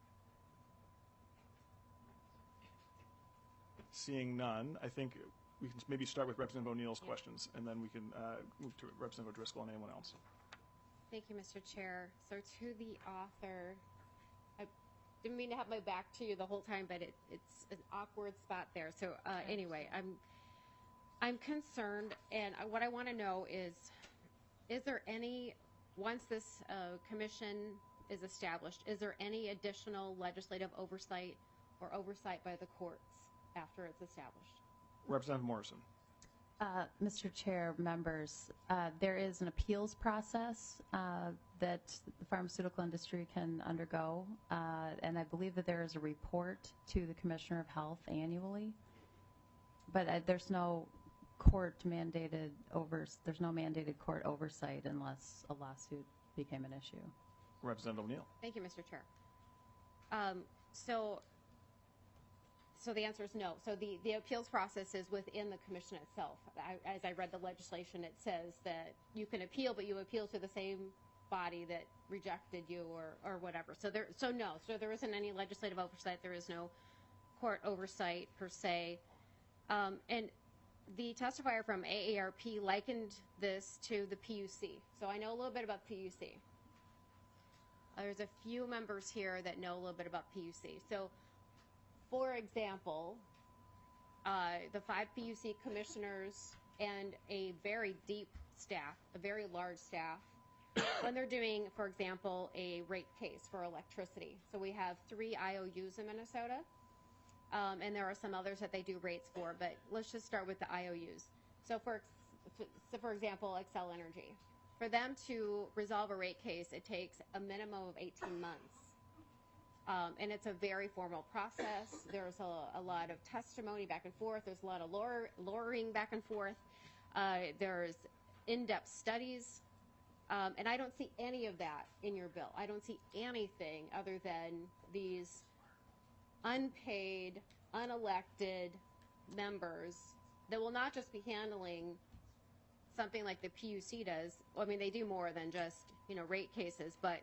Seeing none, I think we can maybe start with Representative O'Neill's questions, and then we can uh, move to Representative O'Driscoll and anyone else. Thank you, Mister Chair. So to the author, I didn't mean to have my back to you the whole time, but it, it's an awkward spot there. So uh, anyway, I'm I'm concerned, and I, what I want to know is, is there any, once this uh, commission is established, is there any additional legislative oversight or oversight by the courts after it's established? Representative Morrison. Uh, Mister Chair, members, uh, there is an appeals process uh, that the pharmaceutical industry can undergo, uh, and I believe that there is a report to the Commissioner of Health annually, but uh, there's no court mandated over, there's no mandated court oversight unless a lawsuit became an issue. Representative O'Neill. Thank you, Mister Chair. Um, so, so the answer is no. So the, the appeals process is within the commission itself. I, as I read the legislation, it says that you can appeal, but you appeal to the same body that rejected you or, or whatever. So there, so no. So there isn't any legislative oversight. There is no court oversight per se. Um, and the testifier from A A R P likened this to the P U C. So I know a little bit about P U C. Uh, there's a few members here that know a little bit about P U C. So, for example, uh, the five P U C commissioners and a very deep staff, a very large staff, when they're doing, for example, a rate case for electricity. So we have three I O Us in Minnesota. Um, and there are some others that they do rates for, but let's just start with the I O Us. So for, so for example, Xcel Energy. For them to resolve a rate case, it takes a minimum of eighteen months. Um, and it's a very formal process. There's a, a lot of testimony back and forth. There's a lot of lawyer, lawyering back and forth. Uh, there's in-depth studies. Um, and I don't see any of that in your bill. I don't see anything other than these unpaid, unelected members that will not just be handling something like the P U C does. Well, I mean, they do more than just, you know, rate cases, but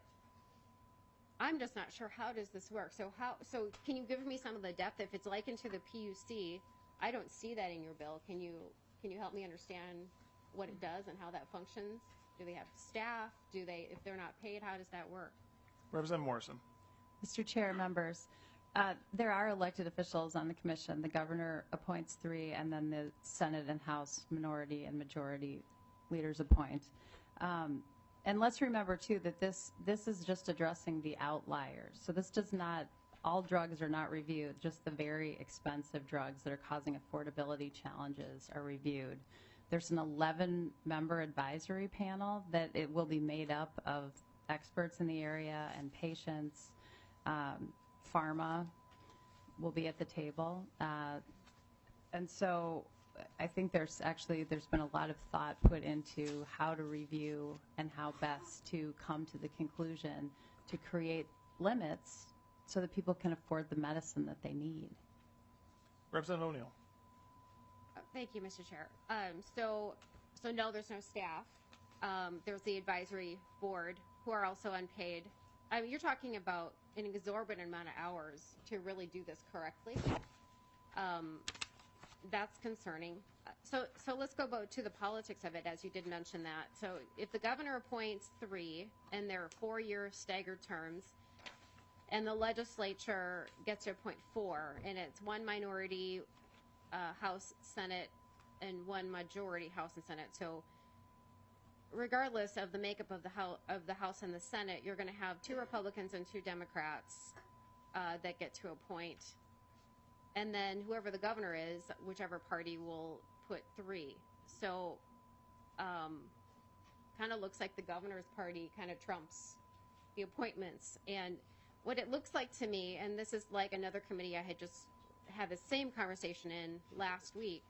I'm just not sure how does this work. So how, so can you give me some of the depth? If it's likened to the P U C, I don't see that in your bill. Can you, can you help me understand what it does and how that functions? Do they have staff? Do they, if they're not paid, how does that work? Representative Morrison. Mister Chair, members, uh, there are elected officials on the commission. The governor appoints three, and then the Senate and House minority and majority leaders appoint. Um, and let's remember, too, that this, this is just addressing the outliers. So this does not, all drugs are not reviewed. Just the very expensive drugs that are causing affordability challenges are reviewed. There's an eleven-member advisory panel that it will be made up of experts in the area and patients. Um, pharma will be at the table. Uh, and so I think there's actually, there's been a lot of thought put into how to review and how best to come to the conclusion to create limits so that people can afford the medicine that they need. Representative O'Neill. Uh, Thank you, Mister Chair. Um, so, so no, there's no staff. Um, there's the advisory board who are also unpaid. I mean, you're talking about an exorbitant amount of hours to really do this correctly. Um, that's concerning. Uh, So, so let's go bo- to the politics of it, as you did mention that. So if the governor appoints three, and there are four-year staggered terms, and the legislature gets to appoint four, and it's one minority uh, House, Senate, and one majority House and Senate. So regardless of the makeup of the House, of the House and the Senate, you're going to have two Republicans and two Democrats uh, that get to appoint. And then whoever the governor is, whichever party will put three. So um, kind of looks like the governor's party kind of trumps the appointments. And what it looks like to me, and this is like another committee I had just had the same conversation in last week,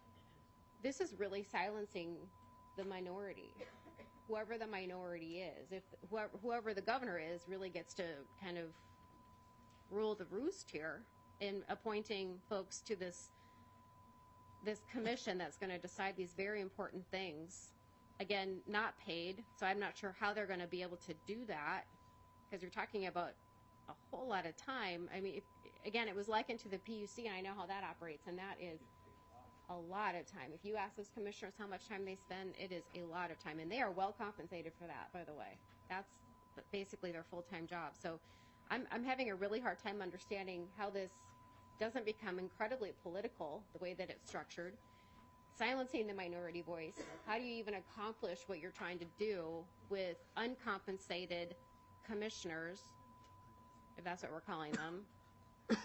this is really silencing the minority, whoever the minority is. If whoever, whoever the governor is really gets to kind of rule the roost here in appointing folks to this this commission that's going to decide these very important things. Again, not paid, so I'm not sure how they're going to be able to do that, because you're talking about a whole lot of time. I mean, if, again, it was likened to the P U C, and I know how that operates, and that is a lot of time. If you ask those commissioners how much time they spend, it is a lot of time, and they are well compensated for that, by the way. That's basically their full-time job. So I'm, I'm having a really hard time understanding how this doesn't become incredibly political, the way that it's structured. Silencing the minority voice. How do you even accomplish what you're trying to do with uncompensated commissioners, if that's what we're calling them,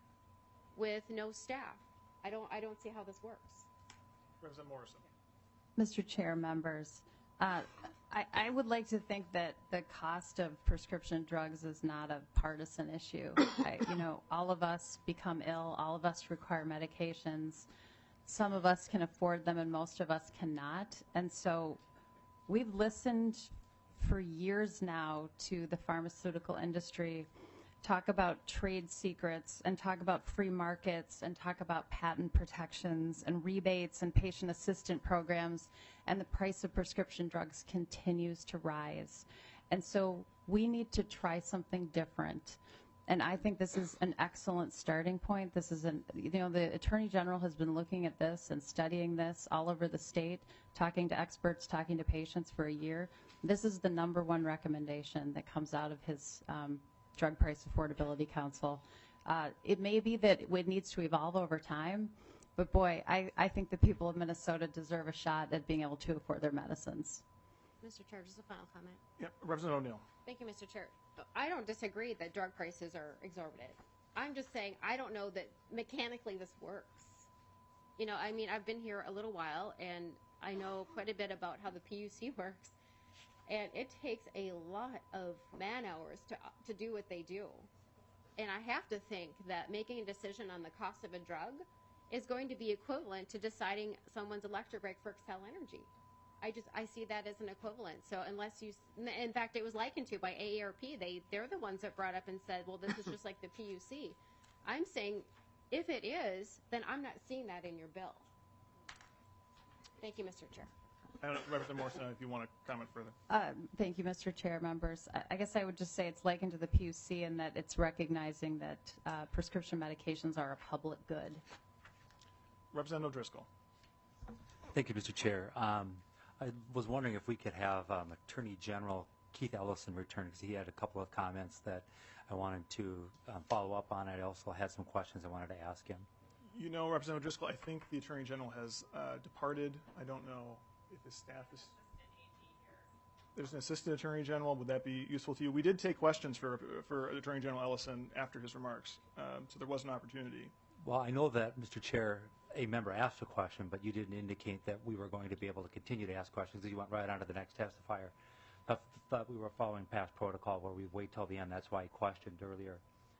with no staff? I don't, I don't see how this works. Representative Morrison. Mister Chair, members, uh, I, I would like to think that the cost of prescription drugs is not a partisan issue. I, you know, all of us become ill. All of us require medications. Some of us can afford them, and most of us cannot. And so we've listened for years now to the pharmaceutical industry talk about trade secrets and talk about free markets and talk about patent protections and rebates and patient assistant programs, and the price of prescription drugs continues to rise. And so we need to try something different. And I think this is an excellent starting point. This is an, you know, the Attorney General has been looking at this and studying this all over the state, talking to experts, talking to patients for a year. This is the number one recommendation that comes out of his um, Drug Price Affordability Council. Uh, it may be that it needs to evolve over time, but boy, I, I think the people of Minnesota deserve a shot at being able to afford their medicines. Mister Chair, just a final comment. Yep, Representative O'Neill. Thank you, Mister Chair. I don't disagree that drug prices are exorbitant. I'm just saying I don't know that mechanically this works. You know, I mean, I've been here a little while, and I know quite a bit about how the P U C works. And it takes a lot of man hours to, to do what they do. And I have to think that making a decision on the cost of a drug is going to be equivalent to deciding someone's electric rate for Xcel Energy. I just, I see that as an equivalent. So unless you, in fact, it was likened to by A A R P. They, they're the ones that brought up and said, well, this is just like the P U C. I'm saying if it is, then I'm not seeing that in your bill. Thank you, Mister Chair. I don't know, Representative Morrison, if you want to comment further. Uh, thank you, Mister Chair, members. I, I guess I would just say it's likened to the P U C in that it's recognizing that uh, prescription medications are a public good. Representative Driscoll. Thank you, Mister Chair. Um, I was wondering if we could have um, Attorney General Keith Ellison return, because he had a couple of comments that I wanted to um, follow up on. I also had some questions I wanted to ask him. You know, Representative Driscoll, I think the Attorney General has uh, departed. I don't know if his staff is... There's an Assistant Attorney General. Would that be useful to you? We did take questions for, for Attorney General Ellison after his remarks, um, so there was an opportunity. Well, I know that, Mister Chair, a member asked a question, but you didn't indicate that we were going to be able to continue to ask questions, because you went right on to the next testifier. I thought we were following past protocol where we wait till the end. That's why I questioned earlier.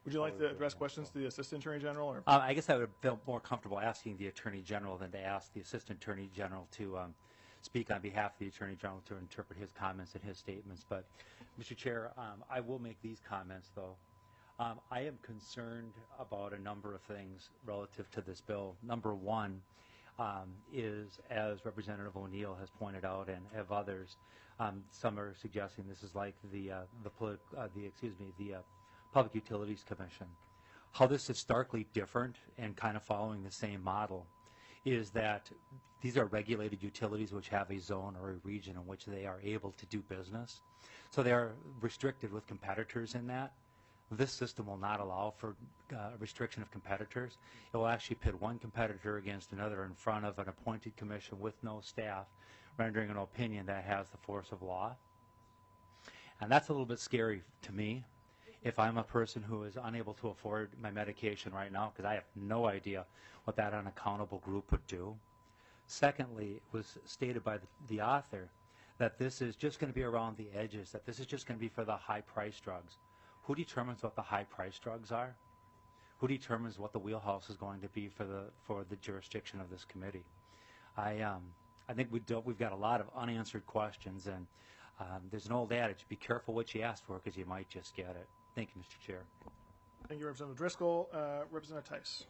Would you like to address questions to the Assistant Attorney General? Or? Uh, I guess I would feel more comfortable asking the Attorney General than to ask the Assistant Attorney General to um, speak on behalf of the Attorney General to interpret his comments and his statements. But, Mister Chair, um, I will make these comments, though. Um, I am concerned about a number of things relative to this bill. Number one um, is, as Representative O'Neill has pointed out, and have others, um, some are suggesting this is like the uh, the, polit- uh, the excuse me the uh, Public Utilities Commission. How this is starkly different and kind of following the same model is that these are regulated utilities which have a zone or a region in which they are able to do business. So they are restricted with competitors in that. This system will not allow for uh, restriction of competitors. It will actually pit one competitor against another in front of an appointed commission with no staff, rendering an opinion that has the force of law. And that's a little bit scary to me. If I'm a person who is unable to afford my medication right now, because I have no idea what that unaccountable group would do. Secondly, it was stated by the, the author that this is just going to be around the edges, that this is just going to be for the high-price drugs. Who determines what the high-price drugs are? Who determines what the wheelhouse is going to be for the for the jurisdiction of this committee? I um, I think we don't, we've got a lot of unanswered questions, and um, there's an old adage: be careful what you ask for, because you might just get it. Thank you, Mister Chair. Thank you, Representative Driscoll. Uh, Representative Tice.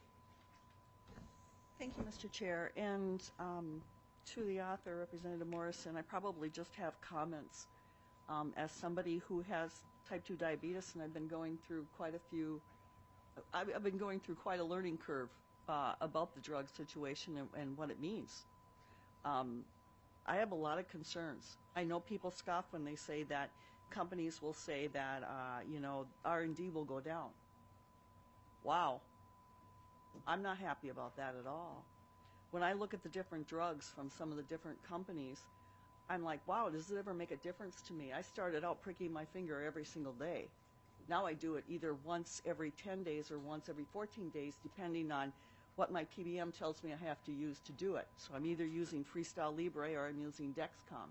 Thank you, Mister Chair. And um, to the author, Representative Morrison, I probably just have comments. Um, as somebody who has type two diabetes, and I've been going through quite a few, I've, I've been going through quite a learning curve uh, about the drug situation and, and what it means. Um, I have a lot of concerns. I know people scoff when they say that companies will say that, uh, you know, R and D will go down. Wow. I'm not happy about that at all. When I look at the different drugs from some of the different companies, I'm like, wow, does it ever make a difference to me? I started out pricking my finger every single day. Now I do it either once every ten days or once every fourteen days, depending on what my P B M tells me I have to use to do it. So I'm either using Freestyle Libre or I'm using Dexcom.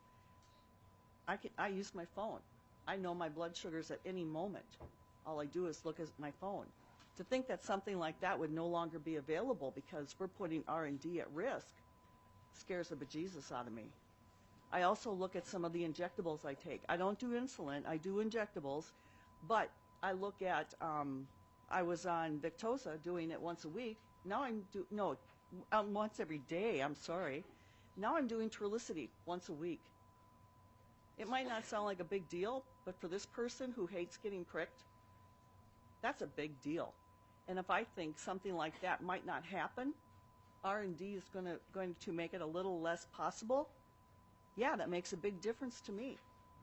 I, can, I use my phone. I know my blood sugars at any moment. All I do is look at my phone. To think that something like that would no longer be available because we're putting R and D at risk scares the bejesus out of me. I also look at some of the injectables I take. I don't do insulin. I do injectables. But I look at, um, I was on Victoza doing it once a week. Now I'm, do, no, um, once every day, I'm sorry. Now I'm doing Trulicity once a week. It might not sound like a big deal, but for this person who hates getting pricked, that's a big deal. And if I think something like that might not happen, R and D is gonna, going to make it a little less possible, yeah, that makes a big difference to me.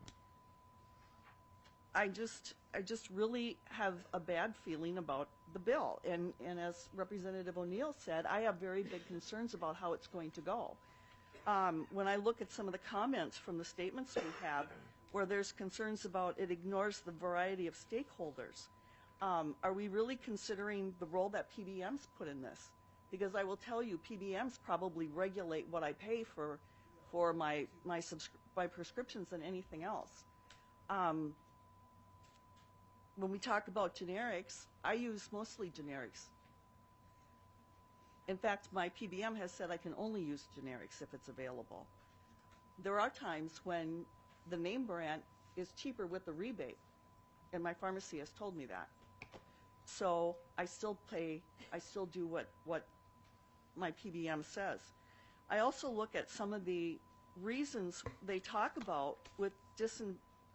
I just, I just really have a bad feeling about the bill. And, and as Representative O'Neill said, I have very big concerns about how it's going to go. Um, when I look at some of the comments from the statements we have, where there's concerns about it ignores the variety of stakeholders, um, are we really considering the role that P B Ms put in this? Because I will tell you, P B Ms probably regulate what I pay for, for my my, subscri- my prescriptions than anything else. Um, when we talk about generics, I use mostly generics. In fact, my P B M has said I can only use generics if it's available. There are times when the name brand is cheaper with the rebate, and my pharmacy has told me that. So I still pay, I still do what, what my P B M says. I also look at some of the reasons they talk about with disin...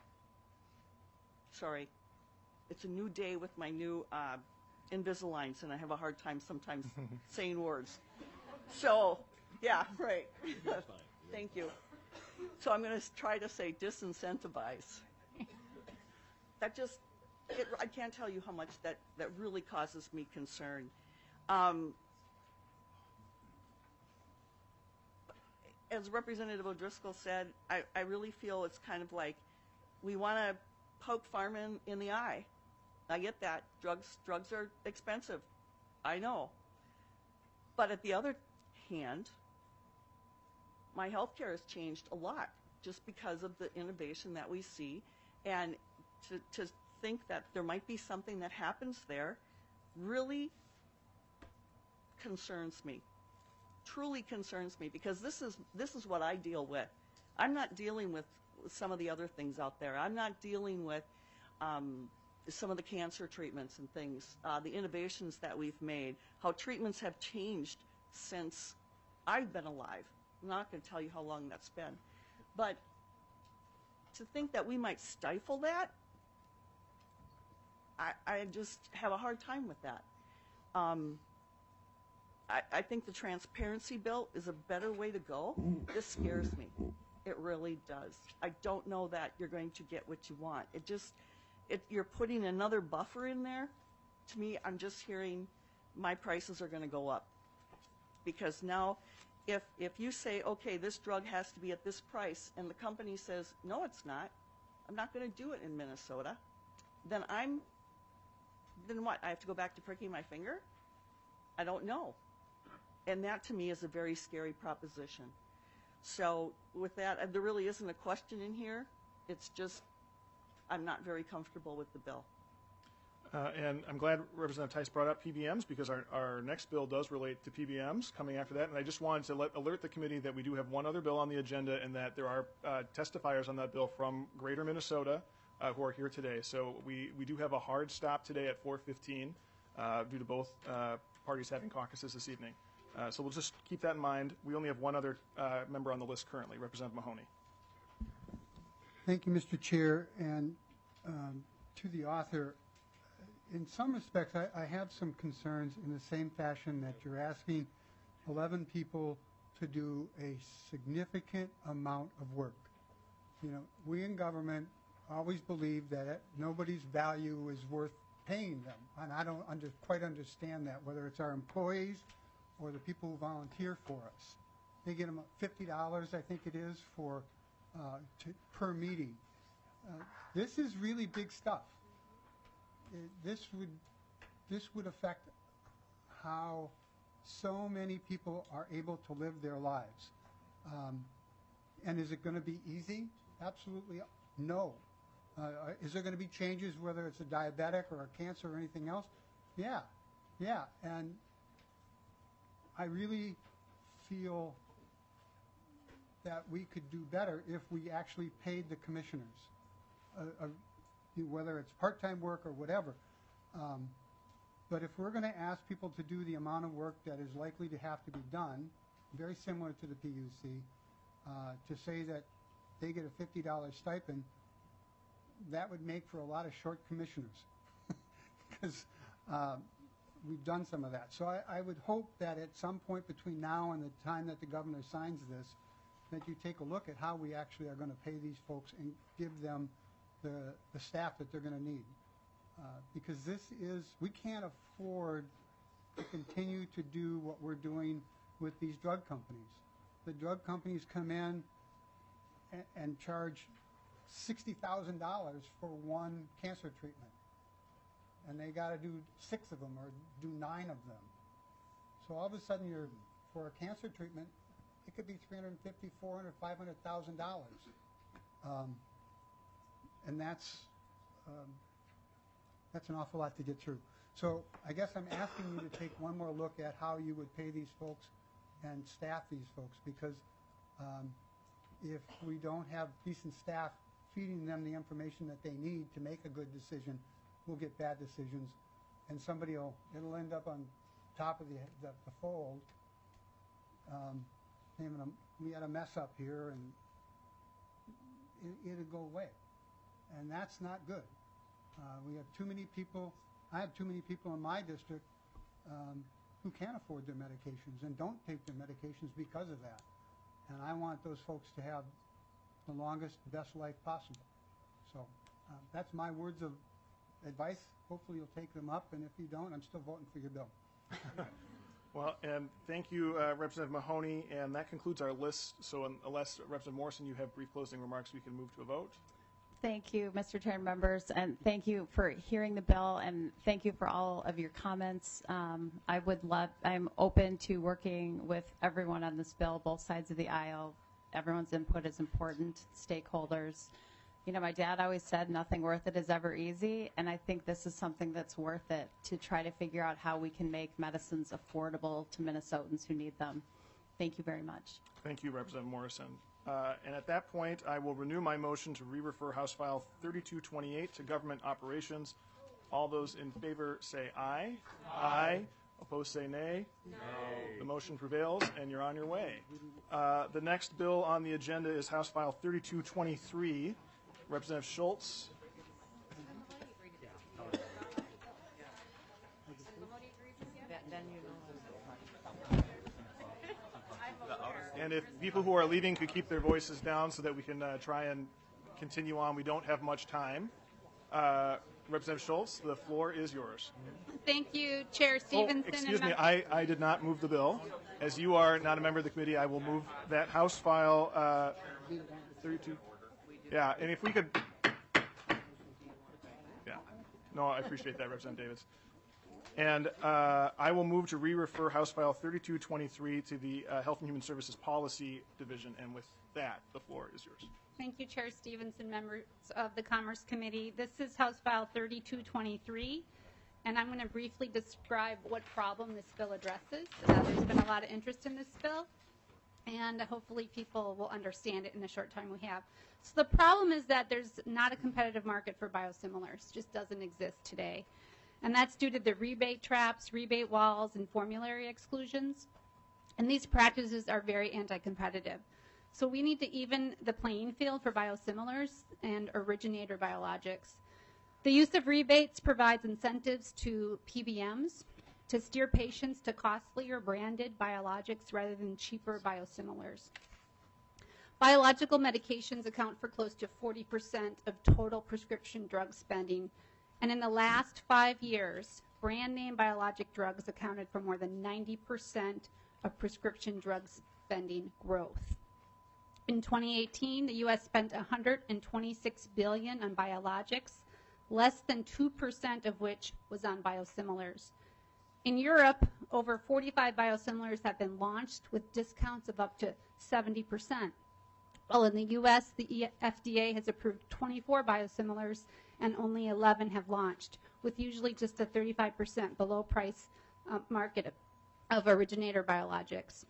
Sorry, it's a new day with my new uh, Invisaligns, and I have a hard time sometimes saying words. So, yeah, right. Thank you. So I'm going to try to say disincentivize. That just, it, I can't tell you how much that, that really causes me concern. Um, as Representative O'Driscoll said, I, I really feel it's kind of like we want to poke pharma in, in the eye. I get that. Drugs, drugs are expensive. I know. But at the other hand, my healthcare has changed a lot just because of the innovation that we see. And to, to think that there might be something that happens there really concerns me. Truly concerns me, because this is this is what I deal with. I'm not dealing with some of the other things out there. I'm not dealing with um, some of the cancer treatments and things, uh, the innovations that we've made, how treatments have changed since I've been alive. I'm not going to tell you how long that's been. But to think that we might stifle that, I, I just have a hard time with that. Um, I, I think the transparency bill is a better way to go. This scares me. It really does. I don't know that you're going to get what you want. It just, it, you're putting another buffer in there. To me, I'm just hearing my prices are going to go up. Because now, if, if you say, okay, this drug has to be at this price, and the company says, no, it's not, I'm not going to do it in Minnesota, then I'm, then what? I have to go back to pricking my finger? I don't know. And that, to me, is a very scary proposition. So with that, uh, there really isn't a question in here. It's just I'm not very comfortable with the bill. Uh, and I'm glad Representative Tice brought up P B Ms, because our, our next bill does relate to P B Ms coming after that. And I just wanted to let, alert the committee that we do have one other bill on the agenda, and that there are uh, testifiers on that bill from Greater Minnesota uh, who are here today. So we, we do have a hard stop today at four fifteen uh, due to both uh, parties having caucuses this evening. Uh, so we'll just keep that in mind. We only have one other uh, member on the list currently, Representative Mahoney. Thank you, Mister Chair. And um, to the author, in some respects, I, I have some concerns in the same fashion that you're asking eleven people to do a significant amount of work. You know, we in government always believe that it, nobody's value is worth paying them. And I don't under, quite understand that, whether it's our employees or the people who volunteer for us. They get them fifty dollars, I think it is, for uh, to, per meeting. Uh, this is really big stuff. It, this would this would affect how so many people are able to live their lives. Um, and is it going to be easy? Absolutely no. Uh, is there going to be changes, whether it's a diabetic or a cancer or anything else? Yeah, yeah. And I really feel that we could do better if we actually paid the commissioners, uh, uh, whether it's part-time work or whatever. Um, but if we're going to ask people to do the amount of work that is likely to have to be done, very similar to the P U C, uh, to say that they get a fifty dollar stipend, that would make for a lot of short commissioners, because um, we've done some of that. So I, I would hope that at some point between now and the time that the governor signs this, that you take a look at how we actually are going to pay these folks and give them the, the staff that they're going to need. Uh, because this is, we can't afford to continue to do what we're doing with these drug companies. The drug companies come in and, and charge sixty thousand dollars for one cancer treatment. And they got to do six of them or do nine of them. So all of a sudden, you're, for a cancer treatment, it could be three hundred fifty thousand dollars, four hundred thousand dollars, five hundred thousand dollars. Um, and that's, um, that's an awful lot to get through. So I guess I'm asking you to take one more look at how you would pay these folks and staff these folks, because um, if we don't have decent staff feeding them the information that they need to make a good decision, we'll get bad decisions, and somebody will, it'll end up on top of the, the, the fold. Um, saying, we had a mess up here, and it, it'll go away. And that's not good. Uh, we have too many people, I have too many people in my district um, who can't afford their medications and don't take their medications because of that. And I want those folks to have the longest, best life possible. So uh, that's my words of advice. Hopefully you'll take them up, and if you don't, I'm still voting for your bill. Well, and thank you, uh, Representative Mahoney, and that concludes our list. So unless, Representative Morrison, you have brief closing remarks, we can move to a vote. Thank you, Mister Chair and members, and thank you for hearing the bill, and thank you for all of your comments. Um, I would love, I'm open to working with everyone on this bill, both sides of the aisle. Everyone's input is important, stakeholders. You know, my dad always said nothing worth it is ever easy, and I think this is something that's worth it to try to figure out how we can make medicines affordable to Minnesotans who need them. Thank you very much. Thank you, Representative Morrison. Uh, and at that point, I will renew my motion to re-refer House File thirty-two twenty-eight to Government Operations. All those in favor say aye. Aye. Aye. Opposed say nay. No. The motion prevails, and you're on your way. Uh, the next bill on the agenda is House File thirty-two twenty-three. Representative Schultz. And if people who are leaving could keep their voices down so that we can uh, try and continue on. We don't have much time. Uh, Representative Schultz, the floor is yours. Thank you, Chair Stevenson. Oh, excuse and me, I, I did not move the bill. As you are not a member of the committee, I will move that House File uh, thirty-two. Yeah, and if we could. Yeah, no, I appreciate that, Representative Davids. And uh, I will move to re-refer House File thirty-two twenty-three to the uh, Health and Human Services Policy Division. And with that, the floor is yours. Thank you, Chair Stevenson, members of the Commerce Committee. This is House File thirty-two twenty-three, and I'm going to briefly describe what problem this bill addresses. Uh, there's been a lot of interest in this bill, and hopefully people will understand it in the short time we have. So the problem is that there's not a competitive market for biosimilars. It just doesn't exist today. And that's due to the rebate traps, rebate walls, and formulary exclusions. And these practices are very anti-competitive. So we need to even the playing field for biosimilars and originator biologics. The use of rebates provides incentives to P B Ms to steer patients to costlier branded biologics rather than cheaper biosimilars. Biological medications account for close to forty percent of total prescription drug spending. And in the last five years, brand name biologic drugs accounted for more than ninety percent of prescription drug spending growth. In twenty eighteen, the U S spent one hundred twenty-six billion dollars on biologics, less than two percent of which was on biosimilars. In Europe, over forty-five biosimilars have been launched with discounts of up to seventy percent. While in the U S, the F D A has approved twenty-four biosimilars and only eleven have launched, with usually just a thirty-five percent below price uh, market of originator biologics.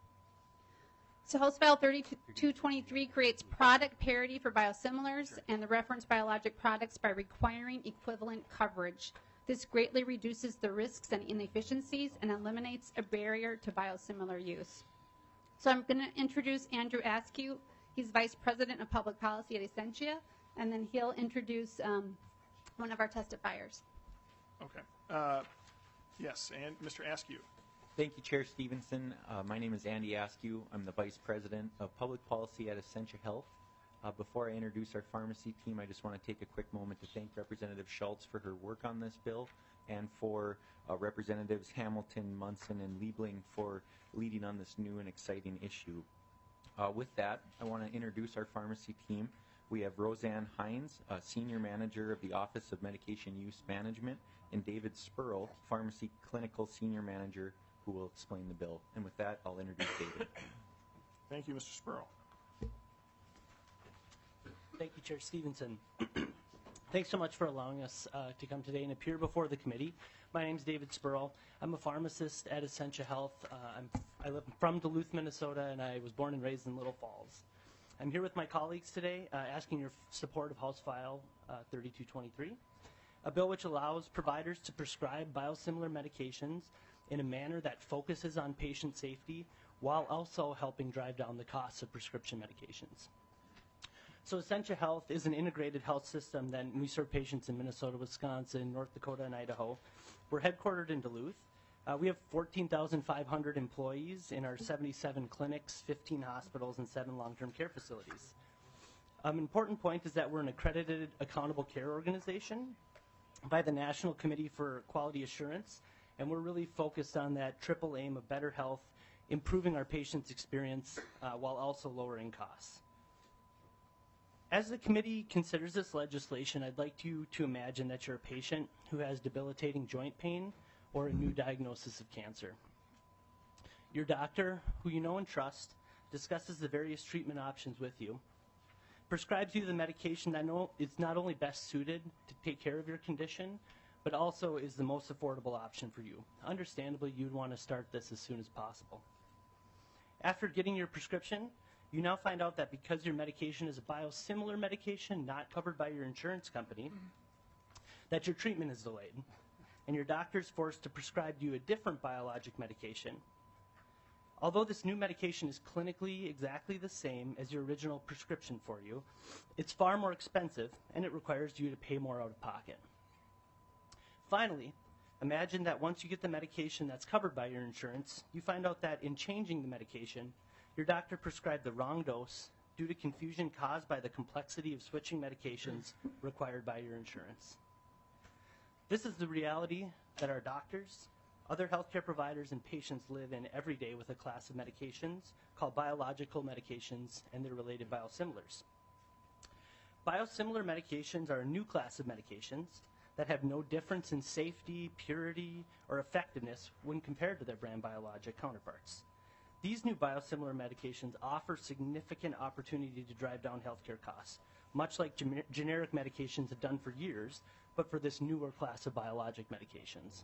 So House File thirty-two twenty-three creates product parity for biosimilars and the reference biologic products by requiring equivalent coverage. This greatly reduces the risks and inefficiencies and eliminates a barrier to biosimilar use. So I'm going to introduce Andrew Askew. He's Vice President of Public Policy at Essentia, and then he'll introduce um, one of our testifiers. Okay. Uh, yes, and Mister Askew. Thank you, Chair Stevenson. Uh, my name is Andy Askew. I'm the Vice President of Public Policy at Essentia Health. Uh, before I introduce our pharmacy team, I just want to take a quick moment to thank Representative Schultz for her work on this bill and for uh, Representatives Hamilton, Munson, and Liebling for leading on this new and exciting issue. Uh, with that, I want to introduce our pharmacy team. We have Roseanne Hines, uh, Senior Manager of the Office of Medication Use Management, and David Spurl, Pharmacy Clinical Senior Manager, who will explain the bill. And with that, I'll introduce David. Thank you, Mister Spurl. Thank you, Chair Stevenson. Thanks so much for allowing us uh, to come today and appear before the committee. My name is David Spurl. I'm a pharmacist at Essentia Health. Uh, I'm, I live from Duluth, Minnesota, and I was born and raised in Little Falls. I'm here with my colleagues today uh, asking your support of House File uh, thirty-two twenty-three, a bill which allows providers to prescribe biosimilar medications in a manner that focuses on patient safety while also helping drive down the costs of prescription medications. So Essentia Health is an integrated health system that we serve patients in Minnesota, Wisconsin, North Dakota, and Idaho. We're headquartered in Duluth. Uh, we have fourteen thousand five hundred employees in our seventy-seven clinics, fifteen hospitals, and seven long-term care facilities. An um, important point is that we're an accredited accountable care organization by the National Committee for Quality Assurance, and we're really focused on that triple aim of better health, improving our patients' experience uh, while also lowering costs. As the committee considers this legislation, I'd like you to imagine that you're a patient who has debilitating joint pain or a new diagnosis of cancer. Your doctor, who you know and trust, discusses the various treatment options with you. prescribes you the medication that no, is not only best suited to take care of your condition, but also is the most affordable option for you. Understandably, you'd want to start this as soon as possible. After getting your prescription, you now find out that because your medication is a biosimilar medication not covered by your insurance company, that your treatment is delayed, and your doctor is forced to prescribe you a different biologic medication. Although this new medication is clinically exactly the same as your original prescription for you, it's far more expensive, and it requires you to pay more out of pocket. Finally, imagine that once you get the medication that's covered by your insurance, you find out that in changing the medication, your doctor prescribed the wrong dose due to confusion caused by the complexity of switching medications required by your insurance. This is the reality that our doctors, other healthcare providers, and patients live in every day with a class of medications called biological medications and their related biosimilars. Biosimilar medications are a new class of medications that have no difference in safety, purity, or effectiveness when compared to their brand biologic counterparts. These new biosimilar medications offer significant opportunity to drive down healthcare costs, much like gener- generic medications have done for years, but for this newer class of biologic medications.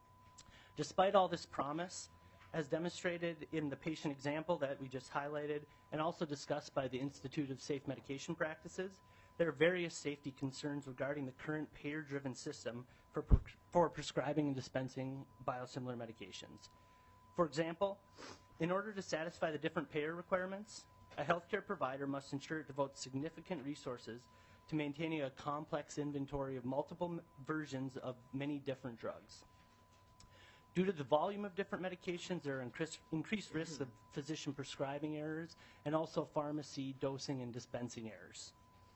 Despite all this promise, as demonstrated in the patient example that we just highlighted and also discussed by the Institute of Safe Medication Practices, there are various safety concerns regarding the current payer-driven system for, pre- for prescribing and dispensing biosimilar medications. For example, in order to satisfy the different payer requirements, a healthcare provider must ensure it devotes significant resources to maintaining a complex inventory of multiple m- versions of many different drugs. Due to the volume of different medications, there are increased, increased risks of physician prescribing errors and also pharmacy dosing and dispensing errors.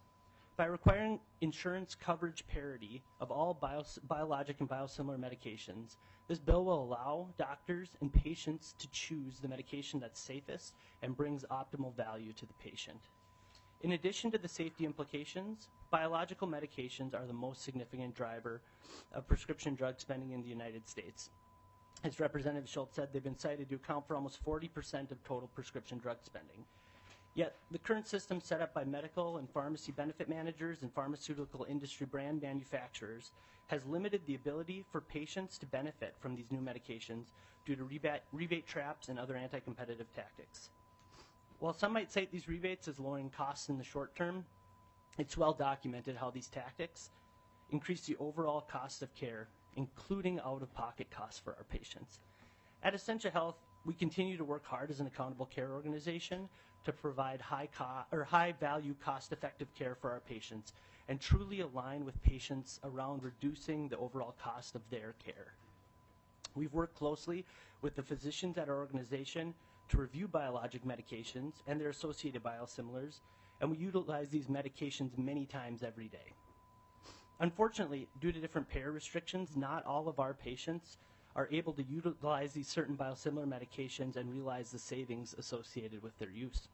By requiring insurance coverage parity of all bios- biologic and biosimilar medications, this bill will allow doctors and patients to choose the medication that's safest and brings optimal value to the patient. In addition to the safety implications, biological medications are the most significant driver of prescription drug spending in the United States. As Representative Schultz said, they've been cited to account for almost forty percent of total prescription drug spending. Yet, the current system set up by medical and pharmacy benefit managers and pharmaceutical industry brand manufacturers has limited the ability for patients to benefit from these new medications due to rebate, rebate traps and other anti-competitive tactics. While some might cite these rebates as lowering costs in the short term, it's well documented how these tactics increase the overall cost of care, including out-of-pocket costs for our patients. At Essentia Health, we continue to work hard as an accountable care organization to provide high co- or high-value, cost-effective care for our patients and truly align with patients around reducing the overall cost of their care. We've worked closely with the physicians at our organization to review biologic medications and their associated biosimilars, and we utilize these medications many times every day. Unfortunately, due to different payer restrictions, not all of our patients are able to utilize these certain biosimilar medications and realize the savings associated with their use.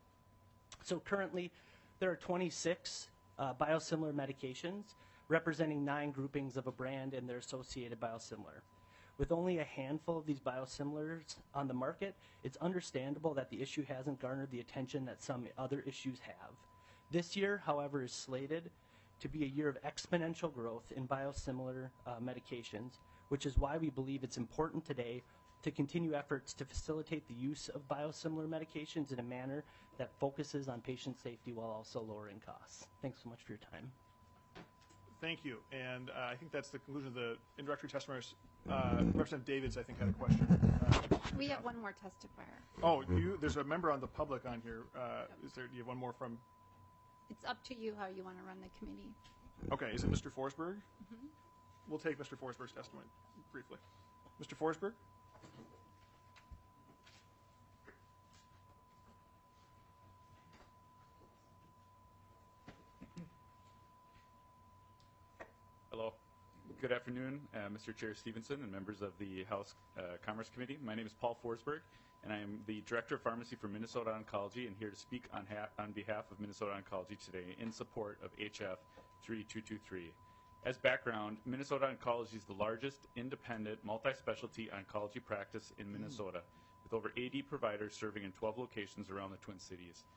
So currently, there are twenty-six uh, biosimilar medications representing nine groupings of a brand and their associated biosimilar. With only a handful of these biosimilars on the market, it's understandable that the issue hasn't garnered the attention that some other issues have. This year, however, is slated to be a year of exponential growth in biosimilar uh, medications, which is why we believe it's important today to continue efforts to facilitate the use of biosimilar medications in a manner that focuses on patient safety while also lowering costs. Thanks so much for your time. Thank you. And uh, I think that's the conclusion of the introductory testimony. Uh, Representative Davids, I think, had a question. Uh, We have one more testifier. oh, you, there's a member on the public on here. Uh, is there? Do you have one more from? It's up to you how you want to run the committee. Okay. Is it Mister Forsberg? Mhm. We'll take Mister Forsberg's testimony briefly. Mister Forsberg? Hello. Good afternoon, uh, Mister Chair Stevenson and members of the House uh, Commerce Committee. My name is Paul Forsberg, and I am the Director of Pharmacy for Minnesota Oncology and here to speak on, ha- on behalf of Minnesota Oncology today in support of H F three two two three. As background, Minnesota Oncology is the largest independent multi-specialty oncology practice in Minnesota, with over eighty providers serving in twelve locations around the Twin Cities.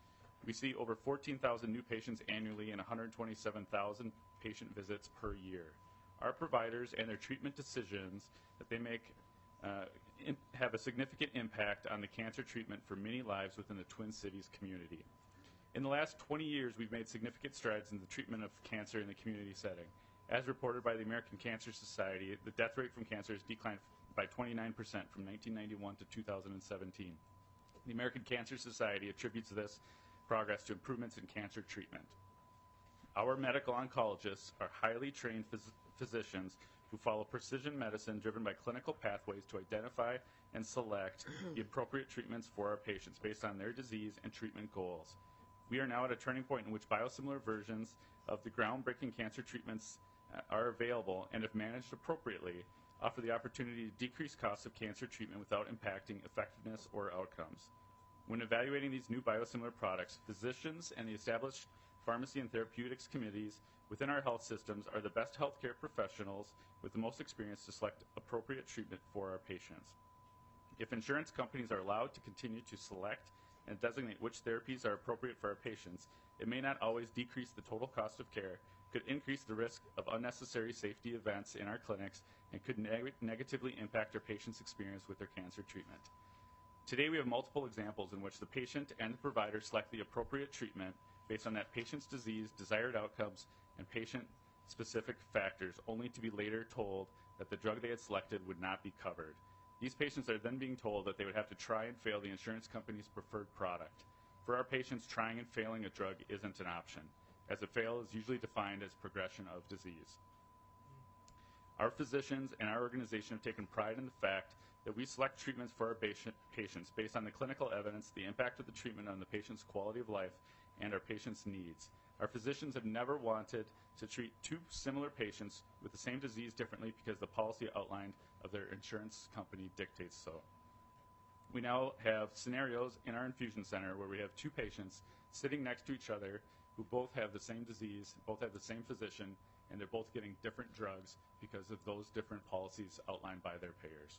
We see over fourteen thousand new patients annually and one hundred twenty-seven thousand patient visits per year. Our providers and their treatment decisions that they make uh, in, have a significant impact on the cancer treatment for many lives within the Twin Cities community. In the last twenty years, we've made significant strides in the treatment of cancer in the community setting. As reported by the American Cancer Society, the death rate from cancer has declined by twenty-nine percent from nineteen ninety-one to two thousand seventeen. The American Cancer Society attributes this progress to improvements in cancer treatment. Our medical oncologists are highly trained phys physicians who follow precision medicine driven by clinical pathways to identify and select the appropriate treatments for our patients based on their disease and treatment goals. We are now at a turning point in which biosimilar versions of the groundbreaking cancer treatments uh, are available and, if managed appropriately, offer the opportunity to decrease costs of cancer treatment without impacting effectiveness or outcomes. When evaluating these new biosimilar products, physicians and the established pharmacy and therapeutics committees within our health systems are the best healthcare professionals with the most experience to select appropriate treatment for our patients. If insurance companies are allowed to continue to select and designate which therapies are appropriate for our patients, it may not always decrease the total cost of care, could increase the risk of unnecessary safety events in our clinics, and could neg negatively impact our patients' experience with their cancer treatment. Today we have multiple examples in which the patient and the provider select the appropriate treatment based on that patient's disease, desired outcomes, and patient-specific factors, only to be later told that the drug they had selected would not be covered. These patients are then being told that they would have to try and fail the insurance company's preferred product. For our patients, trying and failing a drug isn't an option, as a fail is usually defined as progression of disease. Our physicians and our organization have taken pride in the fact that we select treatments for our patient, patients based on the clinical evidence, the impact of the treatment on the patient's quality of life, and our patients' needs. Our physicians have never wanted to treat two similar patients with the same disease differently because the policy outlined of their insurance company dictates so. We now have scenarios in our infusion center where we have two patients sitting next to each other who both have the same disease, both have the same physician, and they're both getting different drugs because of those different policies outlined by their payers.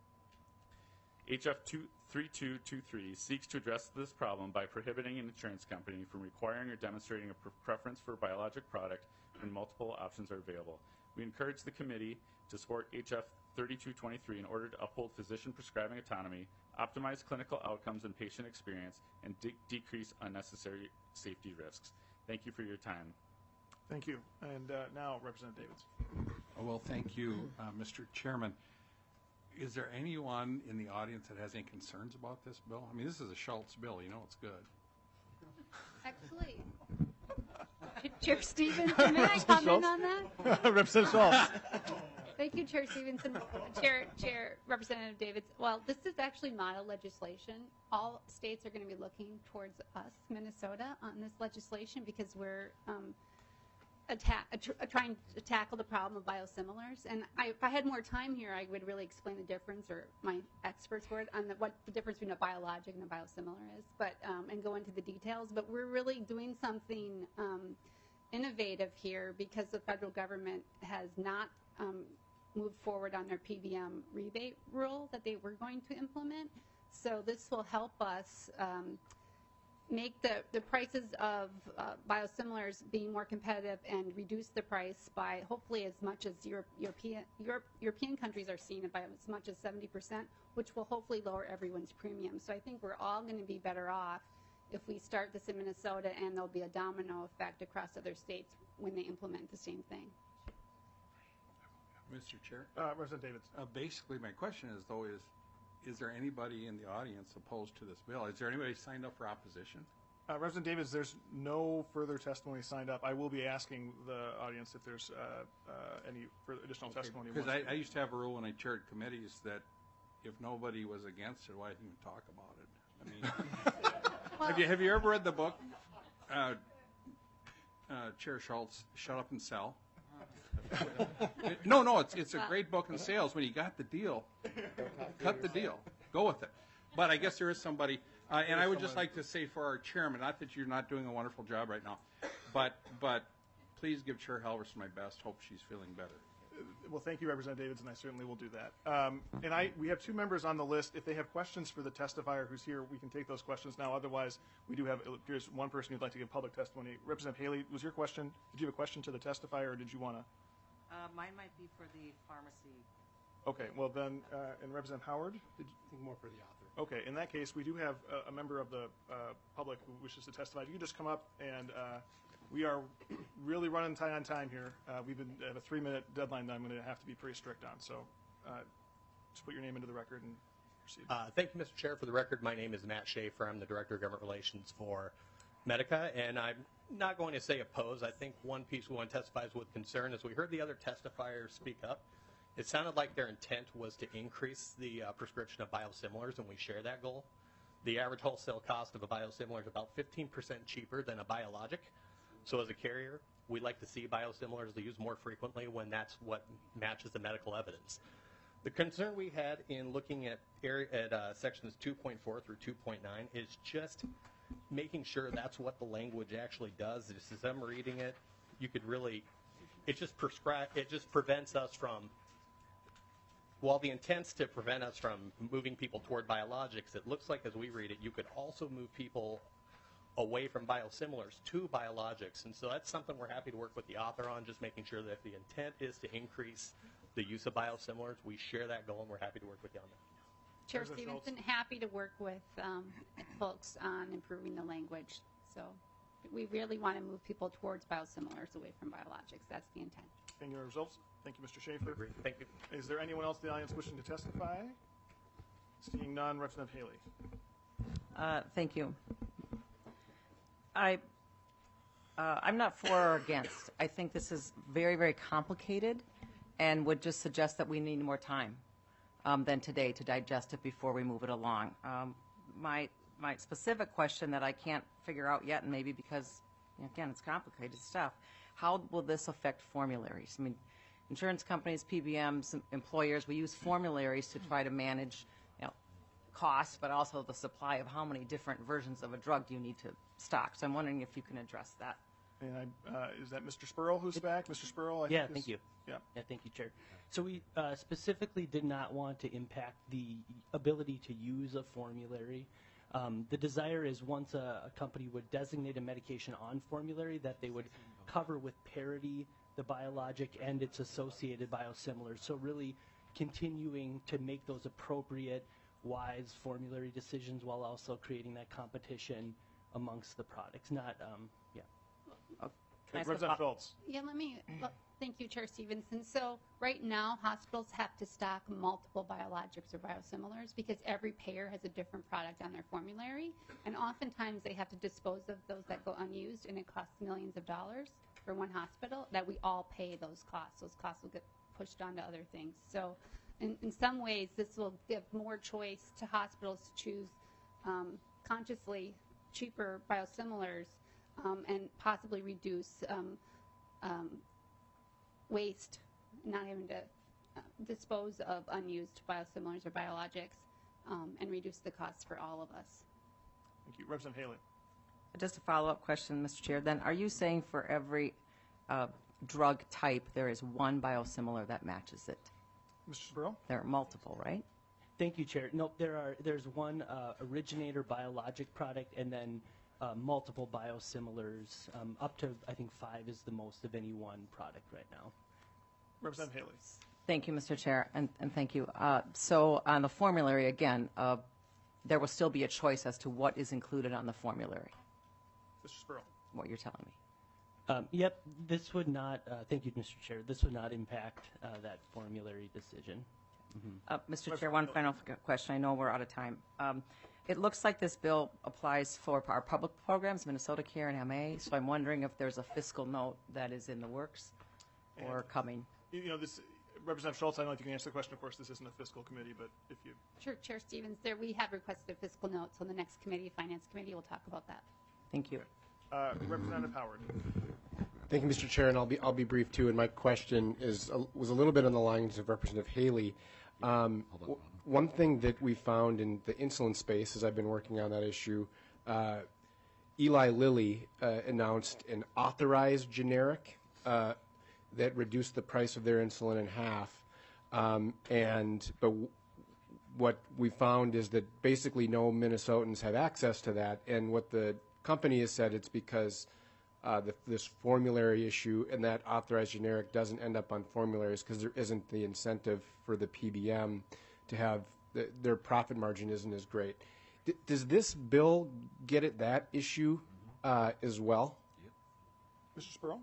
H F three two two three seeks to address this problem by prohibiting an insurance company from requiring or demonstrating a pre preference for a biologic product when multiple options are available. We encourage the committee to support H F thirty-two twenty-three in order to uphold physician prescribing autonomy, optimize clinical outcomes and patient experience, and de decrease unnecessary safety risks. Thank you for your time. Thank you. And uh, now, Representative Davids. Oh, well, thank you, uh, Mister Chairman. Is there anyone in the audience that has any concerns about this bill? I mean, this is a Schultz bill. You know it's good. Actually, Chair Stevenson, may I comment on that? Representative Schultz. Thank you, Chair Stevenson. Chair, Chair, Representative Davids. Well, this is actually model legislation. All states are going to be looking towards us, Minnesota, on this legislation because we're um, attack, uh, trying to tackle the problem of biosimilars. And I, if I had more time here, I would really explain the difference, or my experts would, on the, what the difference between a biologic and a biosimilar is, but um, and go into the details. But we're really doing something um, innovative here because the federal government has not um, moved forward on their P B M rebate rule that they were going to implement. So this will help us um, make the, the prices of uh, biosimilars being more competitive and reduce the price by hopefully as much as Europe, European, Europe, European countries are seeing it by as much as seventy percent, which will hopefully lower everyone's premium. So I think we're all going to be better off if we start this in Minnesota, and there'll be a domino effect across other states when they implement the same thing. Mister Chair? Uh, Representative Davids. Uh, basically, my question is, though, is is there anybody in the audience opposed to this bill? Is there anybody signed up for opposition? Uh, Representative Davids, there's no further testimony signed up. I will be asking the audience if there's uh, uh, any further additional Okay, testimony. because I, I used to have a rule when I chaired committees that if nobody was against it, why even talk about it? I mean, have you have you ever read the book, uh, uh, Chair Schultz, Shut Up and Sell? No, no, it's it's a great book in sales. When you got the deal, cut the deal, go with it. But I guess there is somebody, uh, and I would just like to say for our chairman, not that you're not doing a wonderful job right now, but but please give Chair Halverson my best. Hope she's feeling better. well, thank you, Representative Davidson. I certainly will do that. Um, and I, we have two members on the list. If they have questions for the testifier who's here, we can take those questions now. Otherwise, we do have, there's one person who'd like to give public testimony. Representative Haley, was your question, did you have a question to the testifier, or did you want to? Uh, mine might be for the pharmacy. Okay, well then, uh, and Representative Howard? Did you think more for the author? Okay, in that case, we do have a, a member of the uh, public who wishes to testify. If you could just come up, and uh, we are really running tight on time here. Uh, we've been at a three-minute deadline that I'm going to have to be pretty strict on. So uh, just put your name into the record and proceed. Uh, thank you, Mister Chair. For the record, my name is Matt Schaefer. I'm the Director of Government Relations for Medica, and I'm not going to say oppose. I think one piece we want to testify is with concern is we heard the other testifiers speak up. It sounded like their intent was to increase the uh, prescription of biosimilars, and we share that goal. The average wholesale cost of a biosimilar is about fifteen percent cheaper than a biologic. So as a carrier, we like to see biosimilars used more frequently when that's what matches the medical evidence. The concern we had in looking at, area, at uh, sections two point four through two point nine is just making sure that's what the language actually does. Just as I'm reading it, you could really, it just prescribe, it just prevents us from, while the intent's to prevent us from moving people toward biologics, it looks like as we read it, you could also move people away from biosimilars to biologics. And so that's something we're happy to work with the author on, just making sure that if the intent is to increase the use of biosimilars, we share that goal, and we're happy to work with you on that. Chair Stevenson, happy to work with um, folks on improving the language. So we really want to move people towards biosimilars away from biologics. That's the intent. And your results? Thank you, Mister Schaefer. Thank you. Is there anyone else in the audience wishing to testify? Seeing none, Representative Haley. Uh, thank you. I, uh, I'm not for or against. I think this is very, very complicated and would just suggest that we need more time um, than today to digest it before we move it along. Um, my, my specific question that I can't figure out yet, and maybe because, again, it's complicated stuff, how will this affect formularies? I mean, insurance companies, P B Ms, employers, we use formularies to try to manage, you know, costs, but also the supply of how many different versions of a drug do you need to stock. So I'm wondering if you can address that. And I, uh, is that Mister Spurl who's back? Mister Spurl? I Yeah, think thank is, you. Yeah. Yeah, thank you, Chair. So we uh, specifically did not want to impact the ability to use a formulary. Um, the desire is once a, a company would designate a medication on formulary that they would cover with parity the biologic and its associated biosimilars. So really continuing to make those appropriate, wise formulary decisions while also creating that competition amongst the products. Not, um, yeah. Can I ask Representative Schultz. Yeah, let me, well, thank you, Chair Stevenson. So right now, hospitals have to stock multiple biologics or biosimilars because every payer has a different product on their formulary. And oftentimes they have to dispose of those that go unused, and it costs millions of dollars for one hospital that we all pay those costs. Those costs will get pushed onto other things. So in, in some ways, this will give more choice to hospitals to choose um, consciously cheaper biosimilars um, and possibly reduce um, um, waste, not having to uh, dispose of unused biosimilars or biologics, um, and reduce the costs for all of us. Thank you. Representative Haley. Just a follow-up question, Mister Chair. Then are you saying for every uh, drug type there is one biosimilar that matches it? Mister Spurl? There are multiple, right? Thank you, Chair. No, there are. There's one uh, originator biologic product, and then uh, multiple biosimilars. Um, up to I think five is the most of any one product right now. Representative Haley. Thank you, Mister Chair, and, and thank you. Uh, so on the formulary again, uh, there will still be a choice as to what is included on the formulary. Mister Spurl. What you're telling me. Um, yep, this would not. Uh, thank you, Mister Chair. This would not impact uh, that formulary decision. Mm-hmm. Uh, Mister Chair, one final f- question. I know we're out of time. Um, it looks like this bill applies for our public programs, Minnesota Care and M A, so I'm wondering if there's a fiscal note that is in the works or And, coming. You know, this, Representative Schultz, I don't know if you can answer the question. Of course, this isn't a fiscal committee, but if you... Sure, Chair Stevens, there we have requested a fiscal note, so the next committee, Finance Committee, will talk about that. Thank you. Uh, Representative Howard. Thank you, Mister Chair, and I'll be I'll be brief too. And my question is uh, was a little bit on the lines of Representative Haley. Um, w- one thing that we found in the insulin space, as I've been working on that issue, uh, Eli Lilly uh, announced an authorized generic. Uh, that reduced the price of their insulin in half. Um, and but w- what we found is that basically no Minnesotans have access to that. And what the company has said, it's because uh, the, this formulary issue and that authorized generic doesn't end up on formularies because there isn't the incentive for the P B M to have the, their profit margin isn't as great. D- does this bill get at that issue uh, as well? Mister Spurl?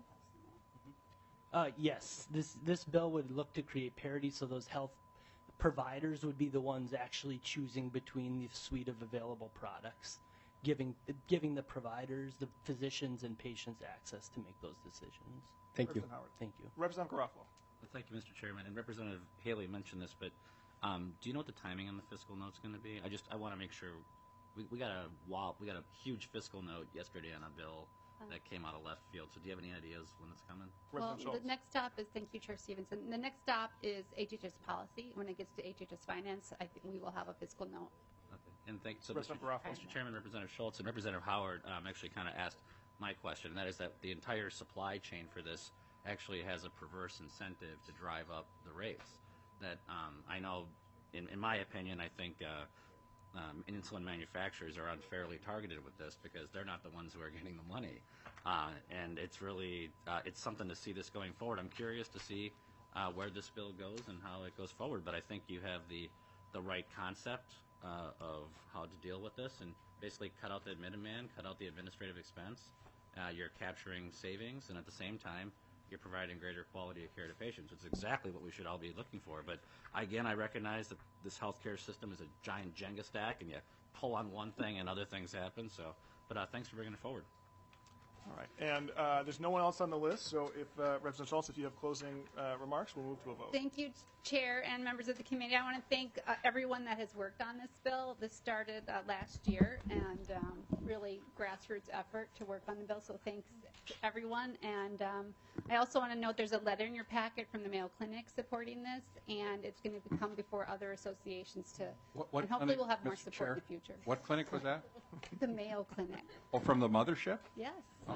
Uh, yes, this this bill would look to create parity, so those health providers would be the ones actually choosing between the suite of available products, giving giving the providers, the physicians, and patients access to make those decisions. Thank you. Representative Howard. Thank you. Representative Garofalo. Well, thank you, Mister Chairman. And Representative Haley mentioned this, but um, do you know what the timing on the fiscal note's going to be? I just I want to make sure we, we got a wow, we got a huge fiscal note yesterday on a bill that came out of left field. So do you have any ideas when it's coming? Well, the next stop is, thank you, Chair Stevenson. The next stop is H H S policy. When it gets to H H S finance, I think we will have a fiscal note. Okay. And thank so, Mister Representative Garofalo. Mister Chairman, Representative Schultz, and Representative Howard um, actually kind of asked my question, and that is that the entire supply chain for this actually has a perverse incentive to drive up the rates. That um, I know, in, in my opinion, I think uh, um, insulin manufacturers are unfairly targeted with this because they're not the ones who are getting the money. Uh, and it's really, uh, it's something to see this going forward. I'm curious to see uh, where this bill goes and how it goes forward, but I think you have the, the right concept uh, of how to deal with this and basically cut out the middleman, cut out the administrative expense. Uh, you're capturing savings, and at the same time, you're providing greater quality of care to patients. It's exactly what we should all be looking for. But again, I recognize that this healthcare system is a giant Jenga stack, and you pull on one thing and other things happen. So, but uh, thanks for bringing it forward. All right. And uh, there's no one else on the list, so if uh, Representative Schultz, if you have closing uh, remarks, we'll move to a vote. Thank you, Chair and members of the committee. I want to thank uh, everyone that has worked on this bill. This started uh, last year, and um, really grassroots effort to work on the bill, so thanks to everyone. And um, I also want to note there's a letter in your packet from the Mayo Clinic supporting this, and it's going to come before other associations to, What- what and hopefully clinic, we'll have more Mister support Chair? in the future. What clinic was that? The Mayo Clinic. Oh, from the mothership? Yes.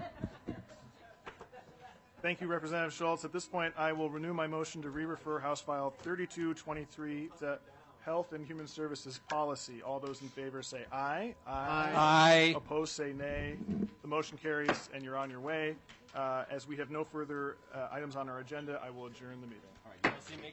Thank you, Representative Schultz. At this point, I will renew my motion to re-refer House File thirty-two twenty-three to Health and Human Services Policy. All those in favor say aye. Aye. Aye. Opposed say nay. The motion carries, and you're on your way. Uh, as we have no further uh, items on our agenda, I will adjourn the meeting. All right, you want to see me?